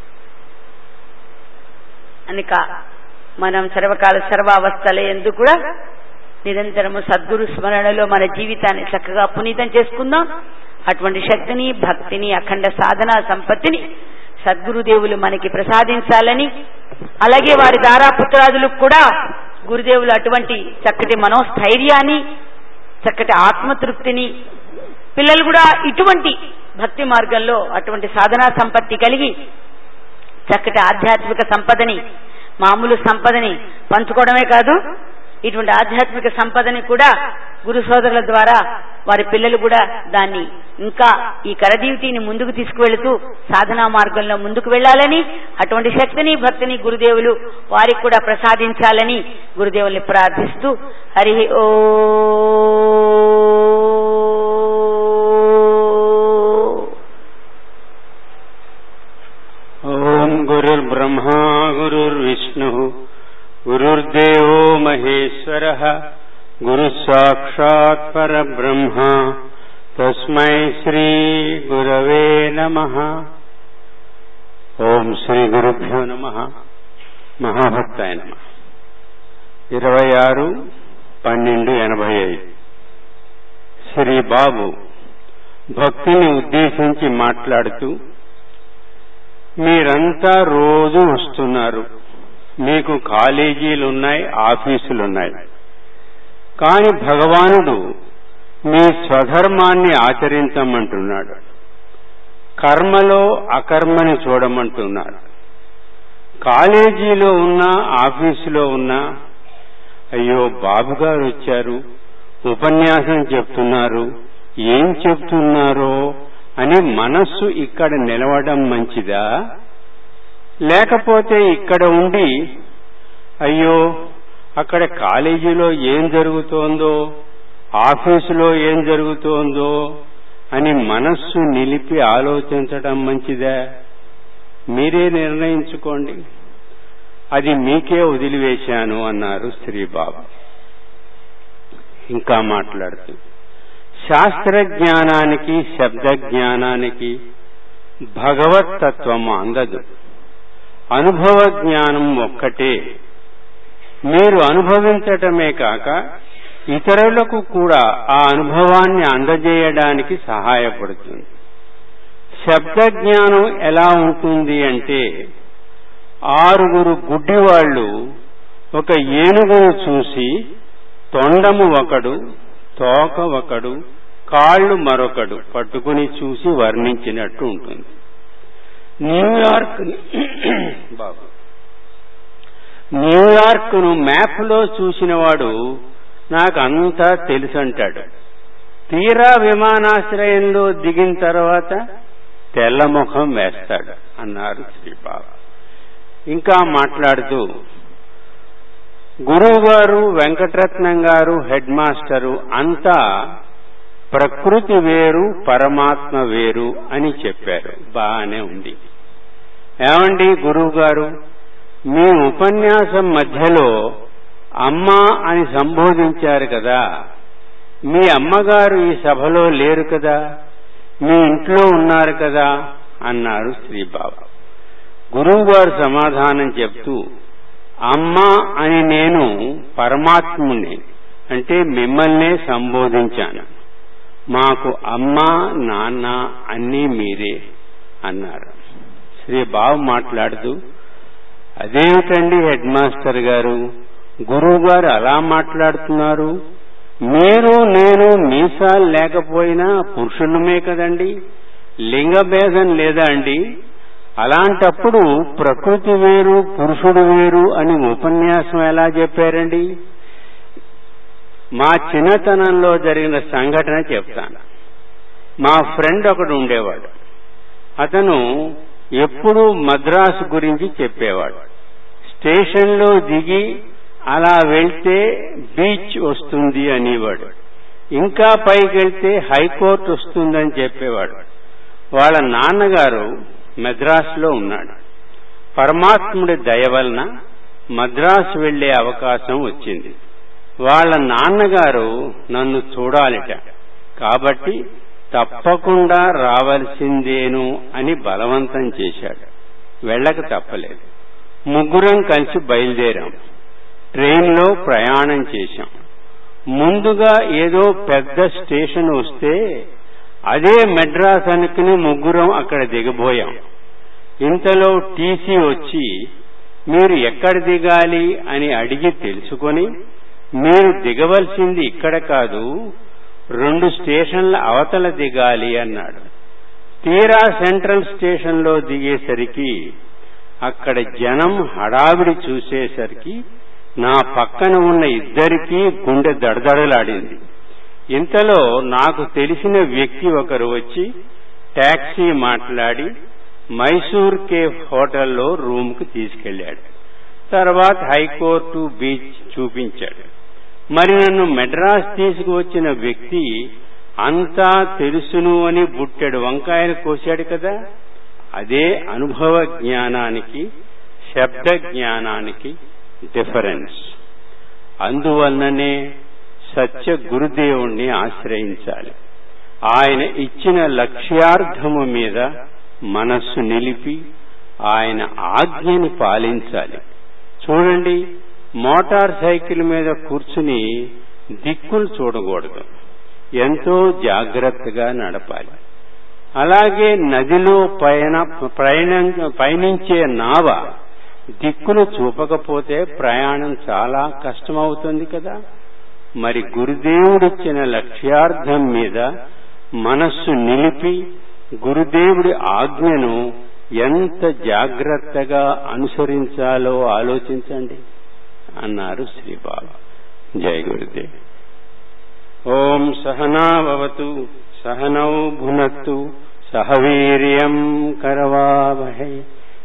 అనక మనం సర్వకాల సర్వావస్థల యందు కూడా నిరంతరము సద్గురు స్మరణలో మన జీవితాన్ని చక్కగా పునీతం చేసుకుందాం. అటువంటి శక్తిని, భక్తిని, అఖండ సాధనా సంపత్తిని సద్గురుదేవులు మనకి ప్రసాదించాలని, అలాగే వారి దారాపుత్రాదులకు కూడా గురుదేవులు అటువంటి చక్కటి మనోస్థైర్యాన్ని, చక్కటి ఆత్మతృప్తిని, పిల్లలు కూడా ఇటువంటి భక్తి మార్గంలో అటువంటి సాధనా సంపత్తి కలిగి చక్కటి ఆధ్యాత్మిక సంపదని, మామూలు సంపదని పంచుకోవడమే కాదు, ఇటువంటి ఆధ్యాత్మిక సంపదని కూడా గురు సోదరుల ద్వారా వారి పిల్లలు కూడా దాన్ని ఇంకా ఈ కరదీవిటిని ముందుకు తీసుకువెళుతూ సాధనా మార్గంలో ముందుకు వెళ్లాలని, అటువంటి శక్తిని, భక్తిని గురుదేవులు వారికి కూడా ప్రసాదించాలని గురుదేవుల్ని ప్రార్థిస్తూ హరి ఓం గురుర్ బ్రహ్మా గురుర్ విష్ణు గురుర్దేవో మహేశ్వరః గురు సాక్షాత్ పరబ్రహ్మ తస్మై శ్రీ గురవే నమః. ఓం శ్రీ గురుభ్యో నమః. మహాభక్తాయ నమః. 26/12/85 శ్రీ బాబు భక్తిని ఉద్దేశించి మాట్లాడుతూ, మీరంతా రోజు వస్తున్నారు, మీకు కాలేజీలున్నాయి, ఆఫీసులున్నాయి, కాని భగవానుడు మీ స్వధర్మాన్ని ఆచరించమంటున్నాడు, కర్మలో అకర్మని చూడమంటున్నాడు. కాలేజీలో ఉన్నా, ఆఫీసులో ఉన్నా, అయ్యో బాబుగారు వచ్చారు, ఉపన్యాసం చెప్తున్నారు, ఏం చెప్తున్నారో అని మనస్సు ఇక్కడ నిలవడం మంచిదా? లేకపోతే ఇక్కడ ఉండి అయ్యో అక్కడ కాలేజీలో ఏం జరుగుతోందో, ఆఫీసులో ఏం జరుగుతోందో అని మనస్సు నిలిపి ఆలోచించడం మంచిదా? మీరే నిర్ణయించుకోండి, అది మీకే వదిలివేశాను అన్నారు శ్రీబాబు. ఇంకా మాట్లాడుతూ, శాస్త్రజ్ఞానానికి, శబ్ద జ్ఞానానికి భగవత్తత్వం అందదు, అనుభవ జ్ఞానం ఒక్కటే. మీరు అనుభవించటమే కాక ఇతరులకు కూడా ఆ అనుభవాన్ని అందజేయడానికి సహాయపడుతుంది. శబ్ద జ్ఞానం ఎలా ఉంటుంది అంటే, 6 గుడ్డివాళ్లు ఒక ఏనుగును చూసి తొండము ఒకడు, తోక ఒకడు, కాళ్ళు మరొకడు పట్టుకుని చూసి వర్ణించినట్టు ఉంటుంది. న్యూయార్క్ను మ్యాప్లో చూసినవాడు నాకు అంతా తెలుసంటాడు, తీరా విమానాశ్రయంలో దిగిన తర్వాత తెల్లముఖం వేస్తాడు అన్నారు శ్రీబాబు. ఇంకా మాట్లాడుతూ, గురువు గారు, వెంకటరత్నం గారు, హెడ్ మాస్టరు అంతా ప్రకృతి వేరు, పరమాత్మ వేరు అని చెప్పారు. బాగానే ఉంది. ఏమండి గురువు గారు, మీ ఉపన్యాసం మధ్యలో అమ్మా అని సంబోధించారు కదా, మీ అమ్మగారు ఈ సభలో లేరు కదా, మీ ఇంట్లో ఉన్నారు కదా అన్నారు శ్రీబాబు. గురువు గారు సమాధానం చెప్తూ, అమ్మా అని నేను పరమాత్ముని అంటే మిమ్మల్నే సంబోధించాను, మాకు అమ్మ నాన్న అన్నీ మీరే అన్నారు. శ్రీబాబు మాట్లాడుతూ, అదేమిటండి హెడ్ మాస్టర్ గారు, గురువు గారు అలా మాట్లాడుతున్నారు? మీరు నేను మీసాలు లేకపోయినా పురుషులమే కదండి, లింగభేదం లేదా అండి? అలాంటప్పుడు ప్రకృతి వేరు పురుషుడు వేరు అని ఉపన్యాసం ఎలా చెప్పారండి? మా చిన్నతనంలో జరిగిన సంఘటన చెప్తాను. మా ఫ్రెండ్ ఒకడు ఉండేవాడు. అతను ఎప్పుడూ మద్రాసు గురించి చెప్పేవాడు. స్టేషన్లో దిగి అలా వెళ్తే బీచ్ వస్తుంది అనేవాడు. ఇంకా పైకి వెళ్తే హైకోర్టు వస్తుందని చెప్పేవాడు. వాళ్ళ నాన్నగారు మద్రాసులో ఉన్నాడు. పరమాత్ముడి దయ వలన మద్రాసు వెళ్లే అవకాశం వచ్చింది. వాళ్ళ నాన్నగారు నన్ను చూడాలిట, కాబట్టి తప్పకుండా రావలసిందేను అని బలవంతం చేశాడు. వెళ్ళక తప్పలేదు. ముగ్గురం కలిసి బయలుదేరాం. ట్రైన్లో ప్రయాణం చేశాం. ముందుగా ఏదో పెద్ద స్టేషన్ వస్తే అదే మెడ్రాస్ అనుకుని ముగ్గురం అక్కడ దిగబోయాం. ఇంతలో టీసీ వచ్చి మీరు ఎక్కడ దిగాలి అని అడిగి తెలుసుకొని, మీరు దిగవలసింది ఇక్కడ కాదు, 2 స్టేషన్ల అవతల దిగాలి అన్నాడు. తీరా సెంట్రల్ స్టేషన్లో దిగేసరికి అక్కడ జనం హడావిడి చూసేసరికి నా పక్కన ఉన్న ఇద్దరికీ గుండె దడదడలాడింది. ఇంతలో నాకు తెలిసిన వ్యక్తి ఒకరు వచ్చి టాక్సీ మాట్లాడి మైసూర్ కేఫ్ హోటల్లో రూమ్కి తీసుకెళ్లాడు. తర్వాత హైకోర్టు బీచ్ చూపించాడు. మరి నన్ను మెడ్రాస్ తీసుకువచ్చిన వ్యక్తి అంతా తెలుసును అని బుట్టెడు వంకాయలు కోశాడు కదా. అదే అనుభవ జ్ఞానానికి శబ్ద జ్ఞానానికి డిఫరెన్స్. అందువల్లనే సత్య గురుదేవుణ్ణి ఆశ్రయించాలి. ఆయన ఇచ్చిన లక్ష్యార్థము మీద మనస్సు నిలిపి ఆయన ఆజ్ఞని పాలించాలి. చూడండి, మోటార్ సైకిల్ మీద కూర్చుని దిక్కులు చూడకూడదు, ఎంతో జాగ్రత్తగా నడపాలి. అలాగే నదిలో పయనించే నావ దిక్కులు చూపకపోతే ప్రయాణం చాలా కష్టమవుతుంది కదా. మరి గురుదేవుడిచ్చిన లక్ష్యార్థం మీద మనస్సు నిలిపి గురుదేవుడి ఆజ్ఞను ఎంత జాగ్రత్తగా అనుసరించాలో ఆలోచించండి అన్నారు శ్రీబాబా. జై గురుదేవ్. ఓం సహనాభవతు సహనౌ భునత్తు సహ వీర్యం కరవావహై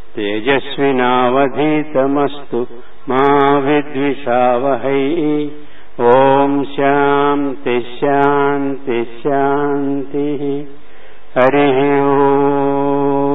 తేజస్వినావధీతమస్తు మా విద్విషావహై. ఓం శాంతి శాంతి శాంతి. హరి ఓం.